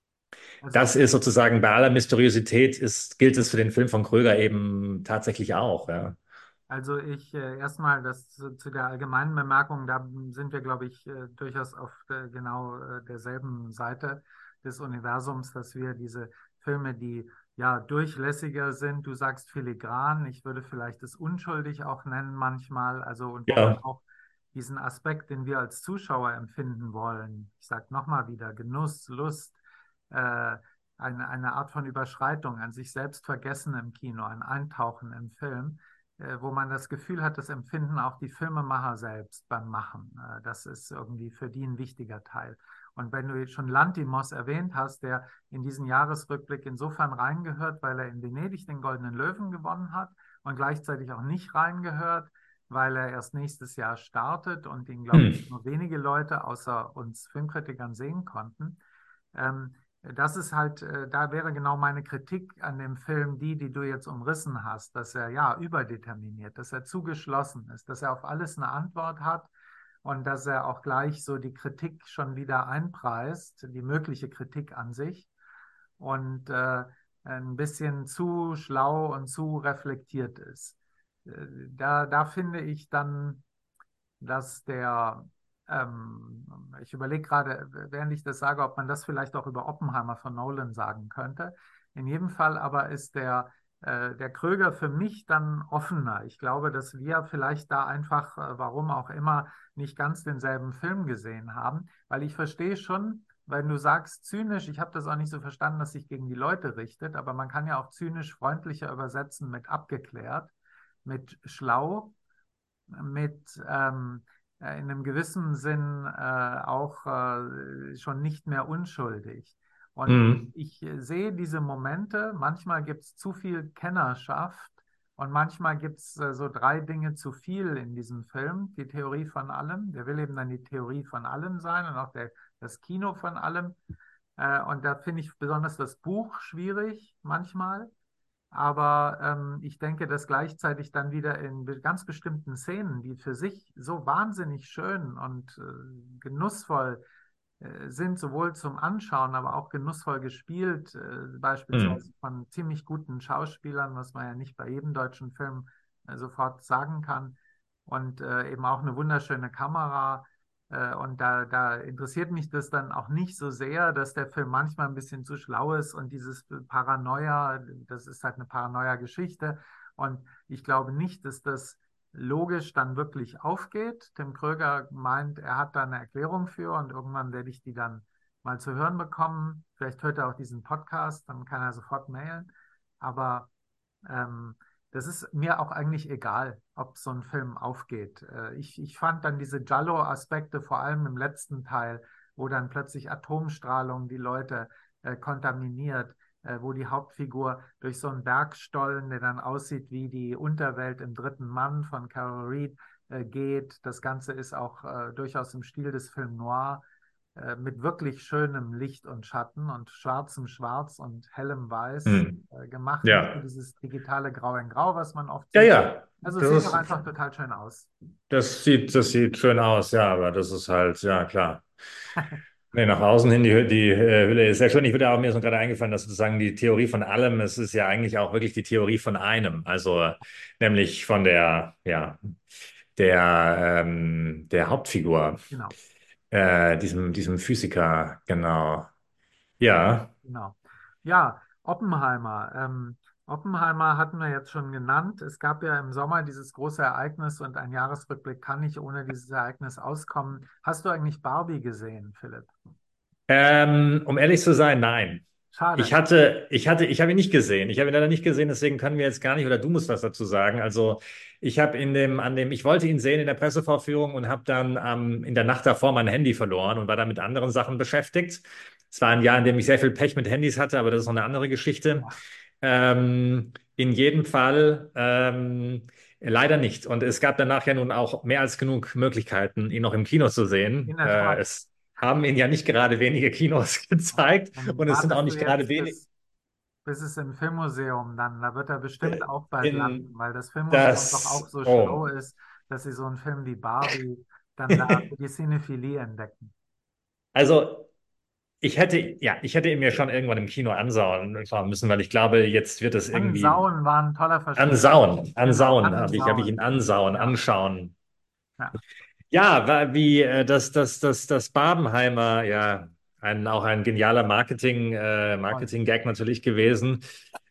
Also das ist sozusagen bei aller Mysteriosität ist, gilt es für den Film von Kröger eben tatsächlich auch. Ja. Also ich äh, erstmal das zu, zu der allgemeinen Bemerkung, da sind wir, glaube ich, äh, durchaus auf äh, genau äh, derselben Seite des Universums, dass wir diese Filme, die ja durchlässiger sind, du sagst filigran, ich würde vielleicht es unschuldig auch nennen manchmal, also und wo man Ja. auch diesen Aspekt, den wir als Zuschauer empfinden wollen, ich sage nochmal wieder, Genuss, Lust, äh, eine, eine Art von Überschreitung, ein sich selbst vergessen im Kino, ein Eintauchen im Film, äh, wo man das Gefühl hat, das empfinden auch die Filmemacher selbst beim Machen. Äh, das ist irgendwie für die ein wichtiger Teil. Und wenn du jetzt schon Lanthimos erwähnt hast, der in diesen Jahresrückblick insofern reingehört, weil er in Venedig den Goldenen Löwen gewonnen hat und gleichzeitig auch nicht reingehört, weil er erst nächstes Jahr startet und ihn, glaube Hm. ich, nur wenige Leute außer uns Filmkritikern sehen konnten. Ähm, Das ist halt, äh, da wäre genau meine Kritik an dem Film die, die du jetzt umrissen hast, dass er ja überdeterminiert, dass er zugeschlossen ist, dass er auf alles eine Antwort hat und dass er auch gleich so die Kritik schon wieder einpreist, die mögliche Kritik an sich und äh, ein bisschen zu schlau und zu reflektiert ist. Äh, Da, da finde ich dann, dass der, ähm, ich überlege gerade, während ich das sage, ob man das vielleicht auch über Oppenheimer von Nolan sagen könnte. In jedem Fall aber ist der, äh, der Kröger für mich dann offener. Ich glaube, dass wir vielleicht da einfach, äh, warum auch immer, nicht ganz denselben Film gesehen haben, weil ich verstehe schon, wenn du sagst zynisch, ich habe das auch nicht so verstanden, dass sich gegen die Leute richtet, aber man kann ja auch zynisch freundlicher übersetzen mit abgeklärt, mit schlau, mit ähm, äh, in einem gewissen Sinn äh, auch äh, schon nicht mehr unschuldig. Und Hm. ich äh, sehe diese Momente, manchmal gibt es zu viel Kennerschaft und manchmal gibt es äh, so drei Dinge zu viel in diesem Film. Die Theorie von allem, der will eben dann die Theorie von allem sein und auch der, das Kino von allem. Äh, und da finde ich besonders das Buch schwierig manchmal. Aber ähm, ich denke, dass gleichzeitig dann wieder in be- ganz bestimmten Szenen, die für sich so wahnsinnig schön und äh, genussvoll äh, sind, sowohl zum Anschauen, aber auch genussvoll gespielt, äh, beispielsweise Hm. von ziemlich guten Schauspielern, was man ja nicht bei jedem deutschen Film äh, sofort sagen kann, und äh, eben auch eine wunderschöne Kamera. Äh, und da, da interessiert mich das dann auch nicht so sehr, dass der Film manchmal ein bisschen zu schlau ist und dieses Paranoia, das ist halt eine Paranoia-Geschichte. Und ich glaube nicht, dass das logisch dann wirklich aufgeht. Tim Kröger meint, er hat da eine Erklärung für und irgendwann werde ich die dann mal zu hören bekommen. Vielleicht hört er auch diesen Podcast, dann kann er sofort mailen. Aber ähm, das ist mir auch eigentlich egal, ob so ein Film aufgeht. Äh, ich, ich fand dann diese Giallo-Aspekte, vor allem im letzten Teil, wo dann plötzlich Atomstrahlung die Leute äh, kontaminiert, äh, wo die Hauptfigur durch so einen Bergstollen, der dann aussieht wie die Unterwelt im Dritten Mann von Carol Reed, äh, geht. Das Ganze ist auch äh, durchaus im Stil des Film Noir, äh, mit wirklich schönem Licht und Schatten und schwarzem Schwarz und hellem Weiß Hm. äh, gemacht. Nicht so Ja. dieses digitale Grau in Grau, was man oft Ja, sieht. ja. Also es sieht doch Das ist, einfach total schön aus. das sieht, das sieht schön aus, ja, aber das ist halt, ja, klar. Nee, nach außen hin, die, Hü- die äh, Hülle ist sehr schön. Ich würde auch, mir ist noch gerade eingefallen, dass sozusagen die Theorie von allem, es ist ja eigentlich auch wirklich die Theorie von einem. Also, äh, nämlich von der, ja, der, ähm, der Hauptfigur. Genau. äh, diesem, diesem Physiker, genau. Ja. Genau. Ja, Oppenheimer. Ähm, Oppenheimer hatten wir jetzt schon genannt. Es gab ja im Sommer dieses große Ereignis und ein Jahresrückblick kann nicht ohne dieses Ereignis auskommen. Hast du eigentlich Barbie gesehen, Philipp? Ähm, um ehrlich zu sein, nein. Ich Schade. hatte, ich hatte, ich habe ihn nicht gesehen. Ich habe ihn leider nicht gesehen, deswegen können wir jetzt gar nicht, oder du musst was dazu sagen. Also ich habe in dem, an dem, ich wollte ihn sehen in der Pressevorführung und habe dann ähm, in der Nacht davor mein Handy verloren und war dann mit anderen Sachen beschäftigt. Es war ein Jahr, in dem ich sehr viel Pech mit Handys hatte, aber das ist noch eine andere Geschichte. Ja, Ähm, in jedem Fall ähm, leider nicht. Und es gab danach ja nun auch mehr als genug Möglichkeiten, ihn noch im Kino zu in sehen. der Äh, Tat. es haben ihn ja nicht gerade wenige Kinos gezeigt Dann und es sind auch wartest du nicht gerade jetzt, wenig. bis, bis es im Filmmuseum dann, da wird er bestimmt auch bald landen, In weil das Filmmuseum doch auch das, so schlau oh, ist, dass sie so einen Film wie Barbie dann da für die Cinephilie entdecken. also ich hätte, ja, ich hätte ihn mir schon irgendwann im Kino anschauen schauen müssen, weil ich glaube, jetzt wird es irgendwie Ansauen war ein toller Verschnitt. ansauen, Genau, ansauen, habe ich, habe ich ihn ansauen. ansauen, Ja, anschauen. ja, Ja, wa- wie äh, das, das, das, das Barbenheimer, ja, ein, auch ein genialer Marketing, äh, toll. Marketing-Gag natürlich gewesen.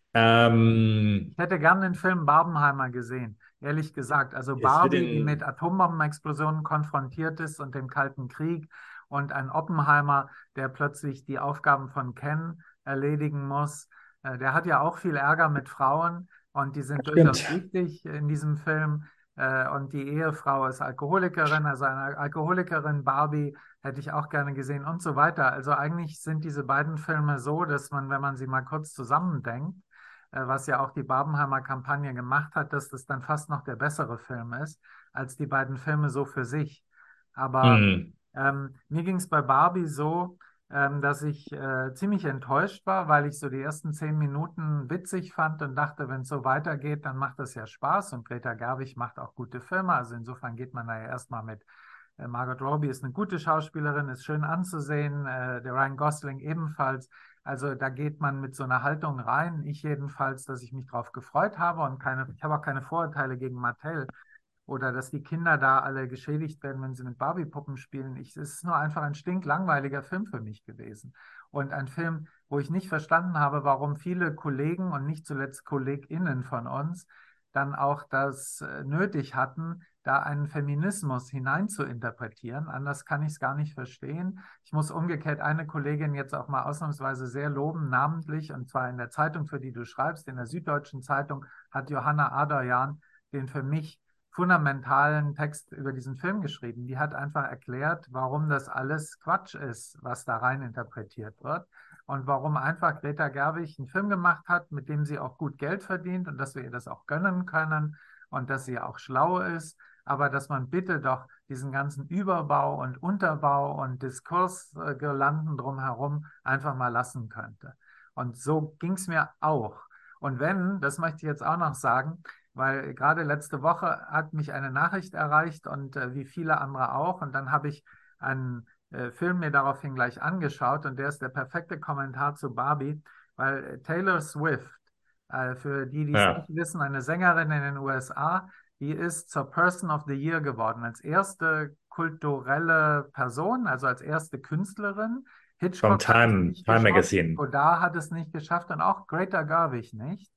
Ähm, Ich hätte gern den Film Barbenheimer gesehen, ehrlich gesagt. Also es wird Barbie, die mit in, Atombombenexplosionen konfrontiert ist und dem Kalten Krieg und ein Oppenheimer, der plötzlich die Aufgaben von Ken erledigen muss. Äh, Der hat ja auch viel Ärger mit Frauen und die sind durchaus stimmt. wichtig in diesem Film. Äh, Und die Ehefrau ist Alkoholikerin, also eine Alkoholikerin, Barbie hätte ich auch gerne gesehen und so weiter. Also eigentlich sind diese beiden Filme so, dass man, wenn man sie mal kurz zusammendenkt, äh, was ja auch die Barbenheimer Kampagne gemacht hat, dass das dann fast noch der bessere Film ist als die beiden Filme so für sich. Aber Hm. ähm, mir ging es bei Barbie so, ähm, dass ich äh, ziemlich enttäuscht war, weil ich so die ersten zehn Minuten witzig fand und dachte, wenn es so weitergeht, dann macht das ja Spaß. Und Greta Gerwig macht auch gute Filme. Also insofern geht man da ja erstmal mit. Äh, Margot Robbie ist eine gute Schauspielerin, ist schön anzusehen. Äh, der Ryan Gosling ebenfalls. Also da geht man mit so einer Haltung rein. Ich jedenfalls, dass ich mich darauf gefreut habe und keine, ich habe auch keine Vorurteile gegen Mattel oder dass die Kinder da alle geschädigt werden, wenn sie mit Barbie-Puppen spielen. Ich, es ist nur einfach ein stinklangweiliger Film für mich gewesen. Und ein Film, wo ich nicht verstanden habe, warum viele Kollegen und nicht zuletzt KollegInnen von uns dann auch das äh, nötig hatten, da einen Feminismus hineinzuinterpretieren. Anders kann ich es gar nicht verstehen. Ich muss umgekehrt eine Kollegin jetzt auch mal ausnahmsweise sehr loben, namentlich, und zwar in der Zeitung, für die du schreibst, in der Süddeutschen Zeitung, hat Johanna Adorjan den für mich fundamentalen Text über diesen Film geschrieben. Die hat einfach erklärt, warum das alles Quatsch ist, was da rein interpretiert wird und warum einfach Greta Gerwig einen Film gemacht hat, mit dem sie auch gut Geld verdient und dass wir ihr das auch gönnen können und dass sie auch schlau ist, aber dass man bitte doch diesen ganzen Überbau und Unterbau und Diskursgirlanden drumherum einfach mal lassen könnte. Und so ging es mir auch. Und wenn, das möchte ich jetzt auch noch sagen, weil gerade letzte Woche hat mich eine Nachricht erreicht und äh, wie viele andere auch. Und dann habe ich einen äh, Film mir daraufhin gleich angeschaut und der ist der perfekte Kommentar zu Barbie, weil äh, Taylor Swift, äh, für die, die es nicht Ja, wissen, eine Sängerin in den U S A, die ist zur Person of the Year geworden, als erste kulturelle Person, also als erste Künstlerin. vom Hitchcock hat es Time, nicht Time geschafft, Magazine. Godard hat es nicht geschafft und auch Greta Gerwig nicht.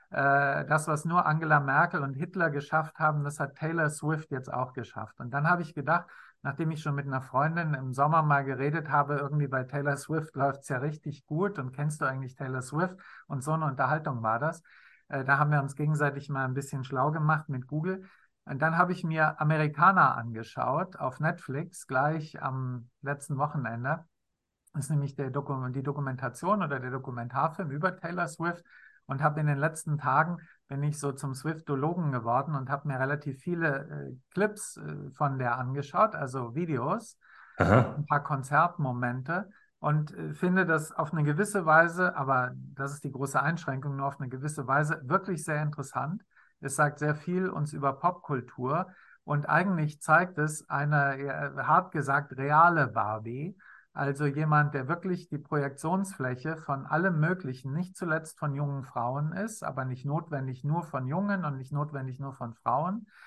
Äh, das, was nur Angela Merkel und Hitler geschafft haben, das hat Taylor Swift jetzt auch geschafft. Und dann habe ich gedacht, nachdem ich schon mit einer Freundin im Sommer mal geredet habe, irgendwie bei Taylor Swift läuft es ja richtig gut und kennst du eigentlich Taylor Swift? Und so eine Unterhaltung war das. Äh, da haben wir uns gegenseitig mal ein bisschen schlau gemacht mit Google. Und dann habe ich mir Americana angeschaut auf Netflix gleich am letzten Wochenende. Das ist nämlich der Doku die Dokumentation oder der Dokumentarfilm über Taylor Swift und habe in den letzten Tagen bin ich so zum Swiftologen geworden und habe mir relativ viele äh, Clips äh, von der angeschaut, also Videos und Aha. ein paar Konzertmomente und äh, finde das auf eine gewisse Weise, aber das ist die große Einschränkung, nur auf eine gewisse Weise wirklich sehr interessant. Es sagt sehr viel uns über Popkultur und eigentlich zeigt es eine, äh, hart gesagt, reale Barbie, also jemand, der wirklich die Projektionsfläche von allem Möglichen, nicht zuletzt von jungen Frauen ist, aber nicht notwendig nur von Jungen und nicht notwendig nur von Frauen,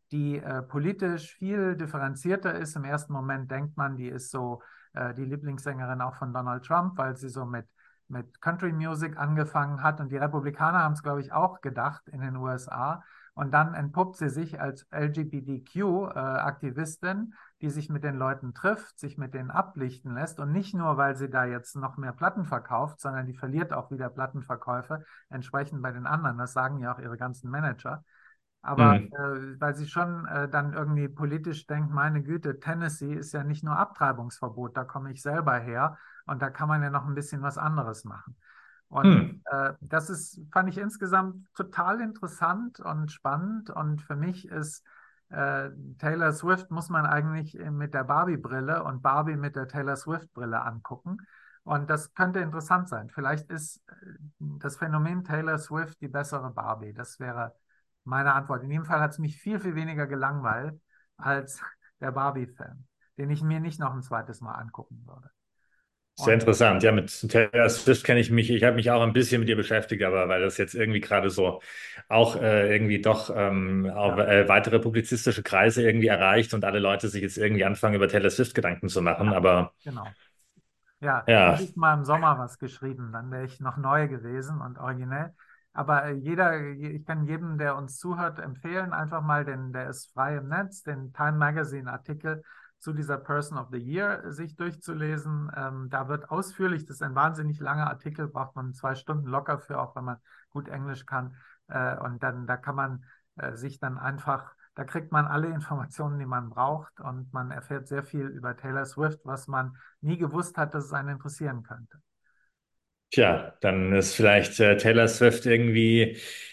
die äh, politisch viel differenzierter ist. Im ersten Moment denkt man, die ist so äh, die Lieblingssängerin auch von Donald Trump, weil sie so mit, mit Country Music angefangen hat. Und die Republikaner haben es, glaube ich, auch gedacht in den U S A. Und dann entpuppt sie sich als L G B T Q-Aktivistin, die sich mit den Leuten trifft, sich mit denen ablichten lässt. Und nicht nur, weil sie da jetzt noch mehr Platten verkauft, sondern die verliert auch wieder Plattenverkäufe, entsprechend bei den anderen. Das sagen ja auch ihre ganzen Manager. Aber Hm. äh, weil sie schon äh, dann irgendwie politisch denkt, meine Güte, Tennessee ist ja nicht nur Abtreibungsverbot, da komme ich selber her und da kann man ja noch ein bisschen was anderes machen. Und Hm. äh, das ist, fand ich insgesamt total interessant und spannend. Und für mich ist äh, Taylor Swift muss man eigentlich mit der Barbie-Brille und Barbie mit der Taylor Swift-Brille angucken. Und das könnte interessant sein. Vielleicht ist äh, das Phänomen Taylor Swift die bessere Barbie. Das wäre meine Antwort. In jedem Fall hat es mich viel, viel weniger gelangweilt als der Barbie-Film, den ich mir nicht noch ein zweites Mal angucken würde. Sehr Und interessant. Ja, mit Taylor Swift kenne ich mich, ich habe mich auch ein bisschen mit ihr beschäftigt, aber weil das jetzt irgendwie gerade so auch äh, irgendwie doch ähm, auch, ja, äh, weitere publizistische Kreise irgendwie erreicht und alle Leute sich jetzt irgendwie anfangen, über Taylor Swift Gedanken zu machen. ja, Aber genau. Ja, ja, hätte ich mal im Sommer was geschrieben, dann wäre ich noch neu gewesen und originell. Aber äh, jeder, ich kann jedem, der uns zuhört, empfehlen, einfach mal, den, der ist frei im Netz, den Time Magazine Artikel zu dieser Person of the Year sich durchzulesen. Ähm, da wird ausführlich, das ist ein wahnsinnig langer Artikel, braucht man zwei Stunden locker für, auch wenn man gut Englisch kann. Äh, und dann, da kann man äh, sich dann einfach, da kriegt man alle Informationen, die man braucht und man erfährt sehr viel über Taylor Swift, was man nie gewusst hat, dass es einen interessieren könnte. tja, dann ist vielleicht äh, Taylor Swift irgendwie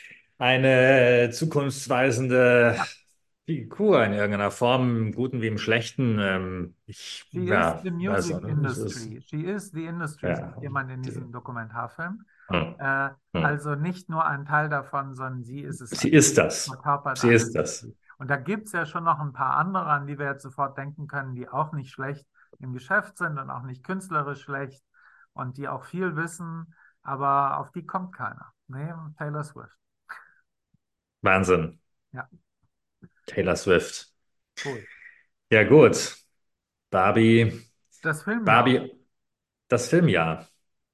eine zukunftsweisende Ja, Figur in irgendeiner Form, im Guten wie im Schlechten. Ähm, ich, she is ja, the also, music es ist, industry. She is the industry, sagt ja, jemand in die, diesem Dokumentarfilm. hm, Äh, hm. also nicht nur ein Teil davon, sondern sie ist es Sie eigentlich. ist das. Verkörpert Sie alle. ist das. Und da gibt es ja schon noch ein paar andere, an die wir jetzt sofort denken können, die auch nicht schlecht im Geschäft sind und auch nicht künstlerisch schlecht und die auch viel wissen, aber auf die kommt keiner. Nee, Taylor Swift. Wahnsinn. Ja, Taylor Swift. cool. Ja, gut. Barbie, Das Filmjahr. Barbie, das Filmjahr.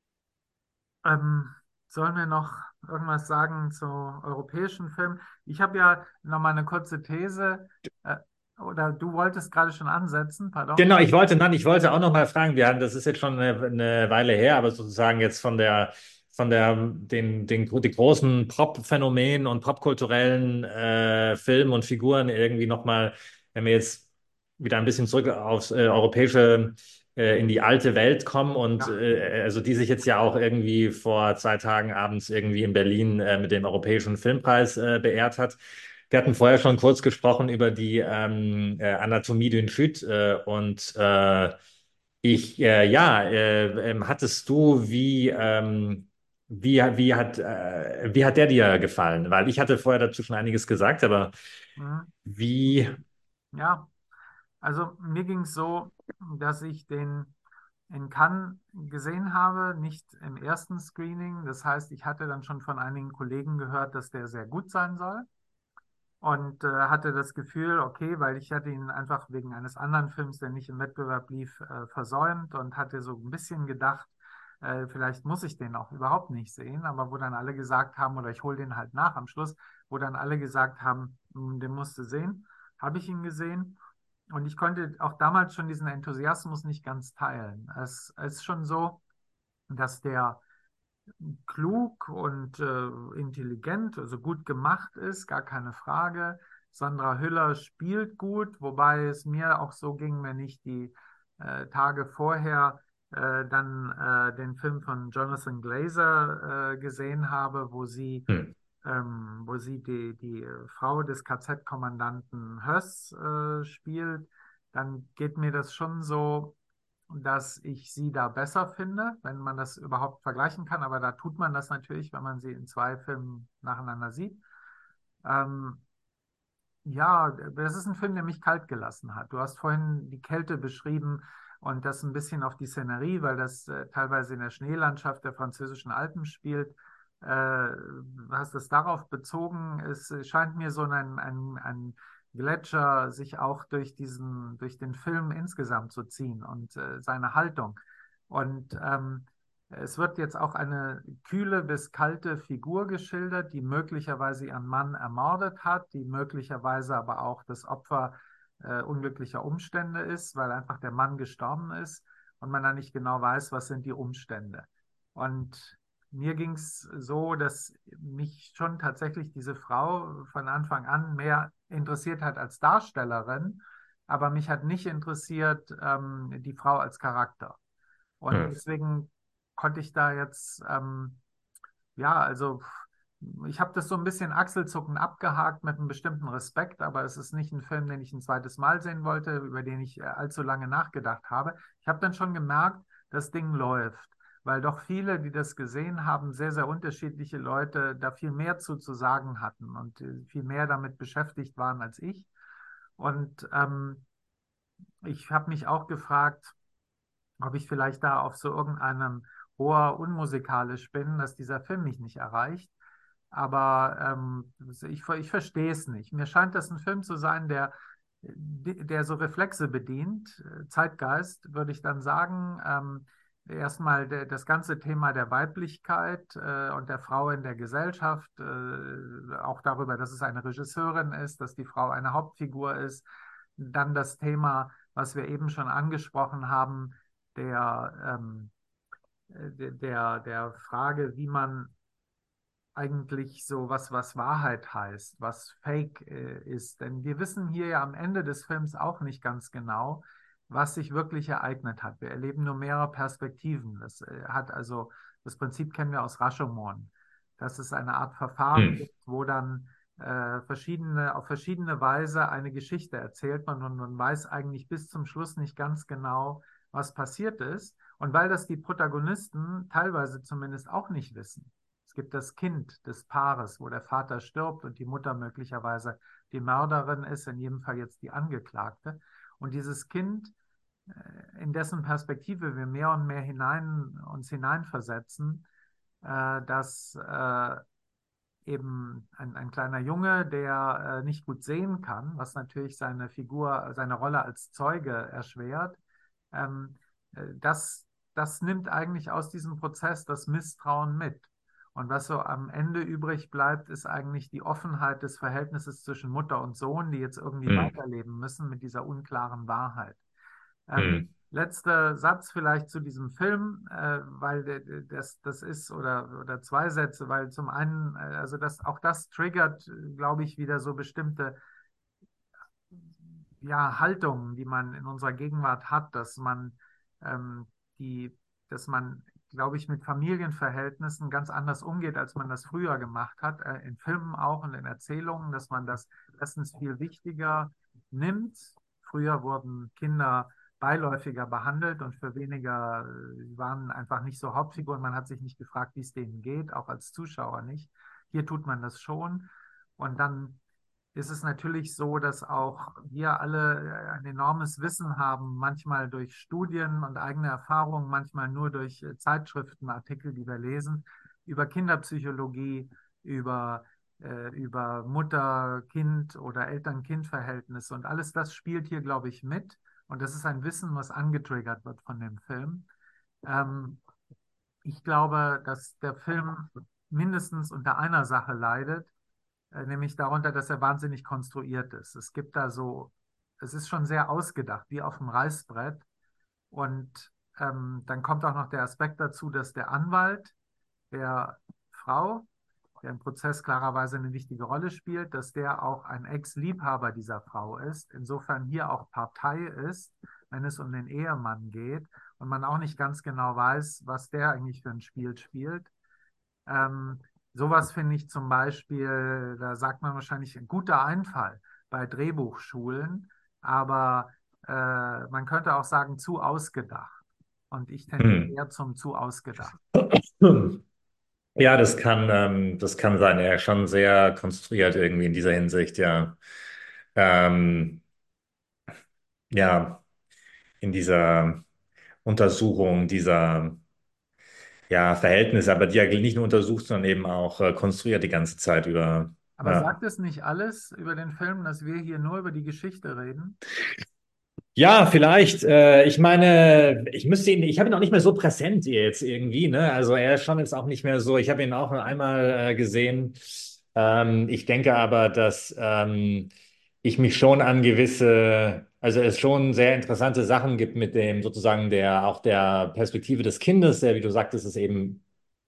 Ähm, sollen wir noch irgendwas sagen zu europäischen Filmen? Ich habe ja noch mal eine kurze These. Äh, oder du wolltest gerade schon ansetzen, pardon. Genau, ich wollte, nein, ich wollte auch noch mal fragen, wir hatten, das ist jetzt schon eine, eine Weile her, aber sozusagen jetzt von der, von der, den, den, die großen Pop-Phänomenen und popkulturellen äh, Filmen und Figuren irgendwie noch mal, wenn wir jetzt wieder ein bisschen zurück aufs äh, europäische, äh, in die alte Welt kommen und Ja. äh, also die sich jetzt ja auch irgendwie vor zwei Tagen abends irgendwie in Berlin äh, mit dem Europäischen Filmpreis äh, beehrt hat. Wir hatten vorher schon kurz gesprochen über die ähm, äh, Anatomie d'une Chute äh, und äh, ich, äh, ja, äh, ähm, hattest du, wie, ähm, wie, wie hat, äh, wie hat der dir gefallen? Weil ich hatte vorher dazu schon einiges gesagt, aber Mhm. wie, Ja, also mir ging es so, dass ich den in Cannes gesehen habe, nicht im ersten Screening. Das heißt, ich hatte dann schon von einigen Kollegen gehört, dass der sehr gut sein soll. Und äh, hatte das Gefühl, okay, weil ich hatte ihn einfach wegen eines anderen Films, der nicht im Wettbewerb lief, äh, versäumt und hatte so ein bisschen gedacht, äh, vielleicht muss ich den auch überhaupt nicht sehen, aber wo dann alle gesagt haben, oder ich hole den halt nach am Schluss, wo dann alle gesagt haben, "Hm, den musst du sehen, habe ich ihn gesehen. Und ich konnte auch damals schon diesen Enthusiasmus nicht ganz teilen. Es, es ist schon so, dass der klug und äh, intelligent, also gut gemacht ist, gar keine Frage. Sandra Hüller spielt gut, wobei es mir auch so ging, wenn ich die äh, Tage vorher äh, dann äh, den Film von Jonathan Glazer äh, gesehen habe, wo sie, hm, ähm, wo sie die, die Frau des K Z-Kommandanten Höss äh, spielt, dann geht mir das schon so, dass ich sie da besser finde, wenn man das überhaupt vergleichen kann. Aber da tut man das natürlich, wenn man sie in zwei Filmen nacheinander sieht. Ähm, ja, das ist ein Film, der mich kalt gelassen hat. Du hast vorhin die Kälte beschrieben und das ein bisschen auf die Szenerie, weil das äh, teilweise in der Schneelandschaft der französischen Alpen spielt. Äh, hast das darauf bezogen? Es scheint mir so ein, ein, ein Gletscher sich auch durch diesen, durch den Film insgesamt zu ziehen und äh, seine Haltung. Und ähm, es wird jetzt auch eine kühle bis kalte Figur geschildert, die möglicherweise ihren Mann ermordet hat, die möglicherweise aber auch das Opfer äh, unglücklicher Umstände ist, weil einfach der Mann gestorben ist und man dann nicht genau weiß, was sind die Umstände. Und mir ging es so, dass mich schon tatsächlich diese Frau von Anfang an mehr interessiert hat als Darstellerin, aber mich hat nicht interessiert ähm, die Frau als Charakter. Und Hm. deswegen konnte ich da jetzt, ähm, ja, also ich habe das so ein bisschen achselzuckend abgehakt mit einem bestimmten Respekt, aber es ist nicht ein Film, den ich ein zweites Mal sehen wollte, über den ich äh, allzu lange nachgedacht habe. Ich habe dann schon gemerkt, das Ding läuft, weil doch viele, die das gesehen haben, sehr, sehr unterschiedliche Leute da viel mehr zu, zu sagen hatten und äh, viel mehr damit beschäftigt waren als ich. Und ähm, ich habe mich auch gefragt, ob ich vielleicht da auf so irgendeinem Ohr unmusikalisch bin, dass dieser Film mich nicht erreicht. Aber ähm, ich, ich verstehe es nicht. Mir scheint das ein Film zu sein, der, der so Reflexe bedient. Zeitgeist, würde ich dann sagen. Ähm, erstmal der, das ganze Thema der Weiblichkeit äh, und der Frau in der Gesellschaft, äh, auch darüber, dass es eine Regisseurin ist, dass die Frau eine Hauptfigur ist. Dann das Thema, was wir eben schon angesprochen haben, der, ähm, der, der der Frage, wie man eigentlich so was, was Wahrheit heißt, was Fake äh, ist. Denn wir wissen hier ja am Ende des Films auch nicht ganz genau, was sich wirklich ereignet hat. Wir erleben nur mehrere Perspektiven. Das äh, hat also, das Prinzip kennen wir aus Rashomon, dass es eine Art Verfahren Hm. gibt, wo dann äh, verschiedene, auf verschiedene Weise eine Geschichte erzählt man und man weiß eigentlich bis zum Schluss nicht ganz genau, was passiert ist. Und weil das die Protagonisten teilweise zumindest auch nicht wissen. Es gibt das Kind des Paares, wo der Vater stirbt und die Mutter möglicherweise die Mörderin ist, in jedem Fall jetzt die Angeklagte. Und dieses Kind, äh, in dessen Perspektive wir mehr und mehr hinein, uns hineinversetzen, äh, dass äh, eben ein, ein kleiner Junge, der äh, nicht gut sehen kann, was natürlich seine Figur, seine Rolle als Zeuge erschwert, ähm, äh, das, das nimmt eigentlich aus diesem Prozess das Misstrauen mit. Und was so am Ende übrig bleibt, ist eigentlich die Offenheit des Verhältnisses zwischen Mutter und Sohn, die jetzt irgendwie Hm. weiterleben müssen mit dieser unklaren Wahrheit. Ähm, Hm. letzter Satz vielleicht zu diesem Film, äh, weil der- der- das, das ist, oder, oder zwei Sätze, weil zum einen, äh, also das, auch das triggert, äh, glaube ich, wieder so bestimmte ja, Haltungen, die man in unserer Gegenwart hat, dass man ähm, die, dass man, glaube ich, mit Familienverhältnissen ganz anders umgeht, als man das früher gemacht hat, äh, in Filmen auch und in Erzählungen, dass man das erstens viel wichtiger nimmt. Früher wurden Kinder beiläufiger behandelt und für weniger äh, waren einfach nicht so Hauptfiguren. Man hat sich nicht gefragt, wie es denen geht, auch als Zuschauer nicht. Hier tut man das schon. Und dann ist es natürlich so, dass auch wir alle ein enormes Wissen haben, manchmal durch Studien und eigene Erfahrungen, manchmal nur durch äh, Zeitschriftenartikel, die wir lesen, über Kinderpsychologie, über, äh, über Mutter-Kind- oder Eltern-Kind-Verhältnisse. Und alles das spielt hier, glaube ich, mit. Und das ist ein Wissen, was angetriggert wird von dem Film. Ähm, ich glaube, dass der Film mindestens unter einer Sache leidet, äh, nämlich darunter, dass er wahnsinnig konstruiert ist. Es gibt da so, es ist schon sehr ausgedacht, wie auf dem Reißbrett. Und ähm, dann kommt auch noch der Aspekt dazu, dass der Anwalt der Frau, der im Prozess klarerweise eine wichtige Rolle spielt, dass der auch ein Ex-Liebhaber dieser Frau ist, insofern hier auch Partei ist, wenn es um den Ehemann geht und man auch nicht ganz genau weiß, was der eigentlich für ein Spiel spielt. Ähm, sowas finde ich zum Beispiel, da sagt man wahrscheinlich ein guter Einfall bei Drehbuchschulen, aber äh, man könnte auch sagen, zu ausgedacht. Und ich tendiere Hm. eher zum zu ausgedacht. Hm. Ja, das kann, ähm, das kann sein. Er ist schon sehr konstruiert irgendwie in dieser Hinsicht, ja. Ähm, ja, in dieser Untersuchung dieser ja, Verhältnisse, aber die er nicht nur untersucht, sondern eben auch äh, konstruiert die ganze Zeit über. Aber Ja. sagt es nicht alles über den Film, dass wir hier nur über die Geschichte reden? Ja, vielleicht. Äh, ich meine, ich müsste ihn, ich habe ihn auch nicht mehr so präsent jetzt irgendwie, ne? Also er ist schon jetzt auch nicht mehr so. Ich habe ihn auch nur einmal äh, gesehen. Ähm, ich denke aber, dass ähm, ich mich schon an gewisse, also es schon sehr interessante Sachen gibt mit dem sozusagen der auch der Perspektive des Kindes, der, wie du sagtest, ist eben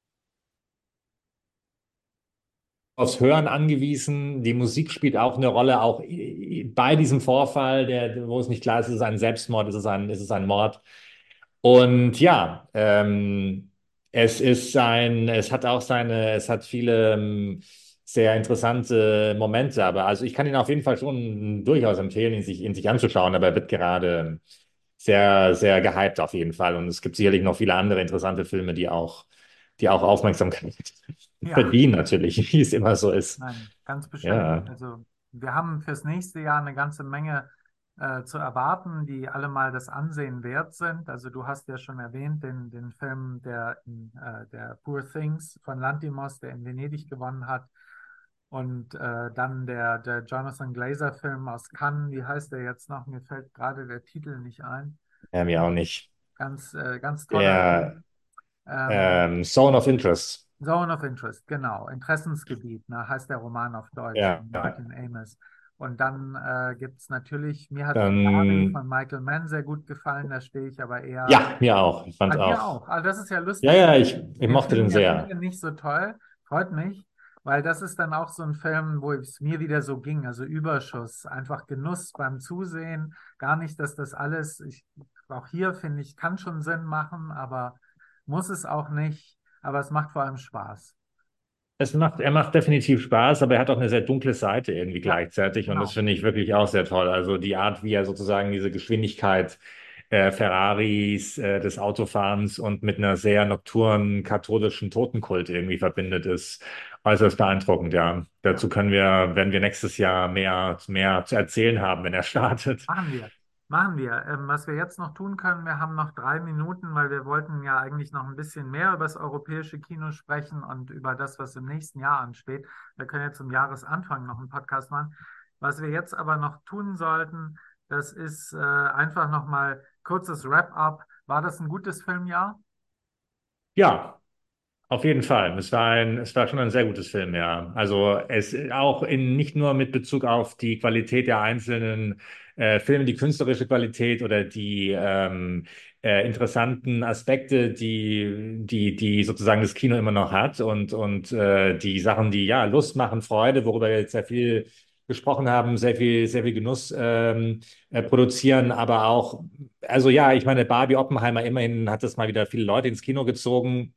aufs Hören angewiesen. Die Musik spielt auch eine Rolle, auch bei diesem Vorfall, der, wo es nicht klar ist, ist es ein Selbstmord, ist es ein, ist es ein Mord. Und ja, ähm, es ist ein, es hat auch seine, es hat viele ähm, sehr interessante Momente, aber also ich kann ihn auf jeden Fall schon durchaus empfehlen, ihn sich, ihn sich anzuschauen, aber er wird gerade sehr, sehr gehypt auf jeden Fall. Und es gibt sicherlich noch viele andere interessante Filme, die auch, die auch Aufmerksamkeit Ja. verdienen, natürlich, wie es immer so ist. Nein, ganz bestimmt. Ja, Also wir haben fürs nächste Jahr eine ganze Menge äh, zu erwarten, die alle mal das Ansehen wert sind. Also du hast ja schon erwähnt, den, den Film der, äh, der Poor Things von Lanthimos, der in Venedig gewonnen hat. Und äh, dann der, der Jonathan Glazer-Film aus Cannes, wie heißt der jetzt noch? Mir fällt gerade der Titel nicht ein. ja, mir auch nicht. Ganz, äh, ganz toller Der Film. Ähm, ähm, Zone of Interest. Zone of Interest, genau. Interessensgebiet, ne, heißt der Roman auf Deutsch Ja, von Martin Amis. Und dann äh, gibt es natürlich, mir hat Minari dann, von Michael Mann sehr gut gefallen, da stehe ich aber eher, ja, mir auch. Ich ah, fand dir auch. auch. Ah, das ist ja Ja, lustig. ja, ich, ich Wir mochte den finden ja Bücher sehr. nicht so toll, freut mich, weil das ist dann auch so ein Film, wo es mir wieder so ging, also Überschuss, einfach Genuss beim Zusehen, gar nicht, dass das alles, ich, auch hier finde ich, kann schon Sinn machen, aber muss es auch nicht, aber es macht vor allem Spaß. Es macht, er macht definitiv Spaß, aber er hat auch eine sehr dunkle Seite irgendwie Ja, gleichzeitig und das genau. finde ich wirklich auch sehr toll. Also die Art, wie er sozusagen diese Geschwindigkeit äh, Ferraris, äh, des Autofahrens und mit einer sehr nokturnen katholischen Totenkult irgendwie verbindet, ist äußerst beeindruckend, ja. Ja, Dazu können wir, werden wir nächstes Jahr mehr, mehr zu erzählen haben, wenn er startet. machen wir. Machen wir. Ähm, was wir jetzt noch tun können, wir haben noch drei Minuten, weil wir wollten ja eigentlich noch ein bisschen mehr über das europäische Kino sprechen und über das, was im nächsten Jahr ansteht. Wir können ja zum Jahresanfang noch einen Podcast machen. Was wir jetzt aber noch tun sollten, das ist äh, einfach noch mal kurzes Wrap-up. War das ein gutes Filmjahr? Ja. Auf jeden Fall. Es war ein, es war schon ein sehr gutes Film, ja. Also es auch in nicht nur mit Bezug auf die Qualität der einzelnen äh, Filme, die künstlerische Qualität oder die ähm, äh, interessanten Aspekte, die, die, die sozusagen das Kino immer noch hat und, und äh, die Sachen, die ja Lust machen, Freude, worüber wir jetzt sehr viel gesprochen haben, sehr viel, sehr viel Genuss ähm, äh, produzieren, aber auch, also ja, ich meine, Barbie Oppenheimer, immerhin hat das mal wieder viele Leute ins Kino gezogen,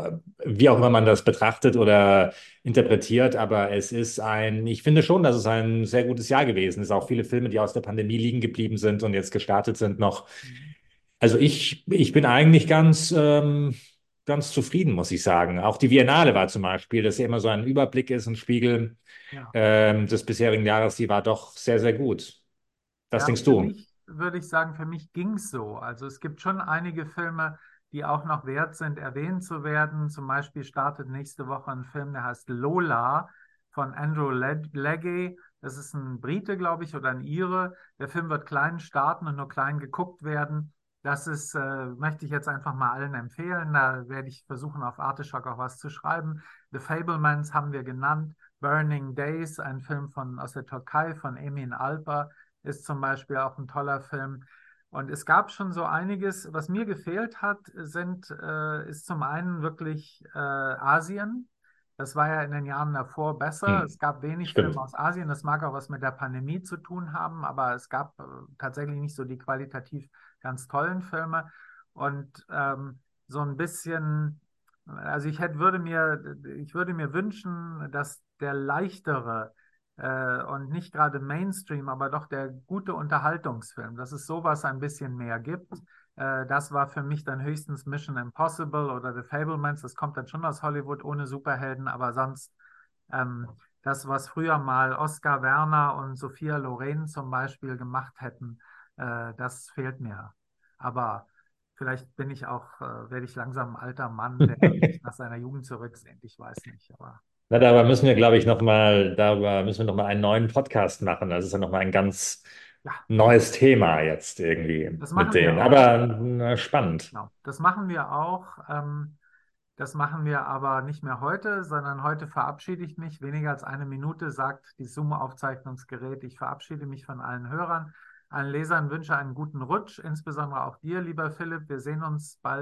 wie auch immer man das betrachtet oder interpretiert, aber es ist ein, ich finde schon, dass es ein sehr gutes Jahr gewesen ist. Auch viele Filme, die aus der Pandemie liegen geblieben sind und jetzt gestartet sind noch. Mhm. Also ich, ich bin eigentlich ganz, ähm, ganz zufrieden, muss ich sagen. Auch die Biennale war zum Beispiel, dass ja immer so ein Überblick ist, ein Spiegel Ja. ähm, des bisherigen Jahres, die war doch sehr, sehr gut. Was Ja, denkst für du? mich würde ich sagen, für mich ging es so. Also es gibt schon einige Filme, die auch noch wert sind, erwähnt zu werden. Zum Beispiel startet nächste Woche ein Film, der heißt Lola von Andrew Le- Legge. Das ist ein Brite, glaube ich, oder ein Ire. Der Film wird klein starten und nur klein geguckt werden. Das ist, äh, möchte ich jetzt einfach mal allen empfehlen. Da werde ich versuchen, auf Artischock auch was zu schreiben. The Fablemans haben wir genannt. Burning Days, ein Film von, aus der Türkei von Emin Alper ist zum Beispiel auch ein toller Film. Und es gab schon so einiges. Was mir gefehlt hat, sind, äh, ist zum einen wirklich äh, Asien. Das war ja in den Jahren davor besser. Es Hm, gab wenig Filme stimmt. aus Asien. Das mag auch was mit der Pandemie zu tun haben, aber es gab äh, tatsächlich nicht so die qualitativ ganz tollen Filme. Und ähm, so ein bisschen, also ich hätte, würde mir, ich würde mir wünschen, dass der leichtere äh, und nicht gerade Mainstream, aber doch der gute Unterhaltungsfilm, dass es sowas ein bisschen mehr gibt. Äh, das war für mich dann höchstens Mission Impossible oder The Fablemans. Das kommt dann schon aus Hollywood ohne Superhelden, aber sonst ähm, das, was früher mal Oskar Werner und Sophia Loren zum Beispiel gemacht hätten, äh, das fehlt mir. Aber vielleicht bin ich auch, äh, werde ich langsam ein alter Mann, der sich nach seiner Jugend zurücksehnt. Ich weiß nicht, aber. Na, darüber müssen wir, glaube ich, noch mal, darüber müssen wir noch mal einen neuen Podcast machen. Das ist ja noch mal ein ganz Ja, neues Thema jetzt irgendwie das mit machen wir denen. auch. Aber na, spannend. Genau. Das machen wir auch. Ähm, das machen wir aber nicht mehr heute, sondern heute verabschiede ich mich. Weniger als eine Minute sagt die Zoom-Aufzeichnungsgerät. Ich verabschiede mich von allen Hörern, allen Lesern, wünsche einen guten Rutsch, insbesondere auch dir, lieber Philipp. Wir sehen uns bald.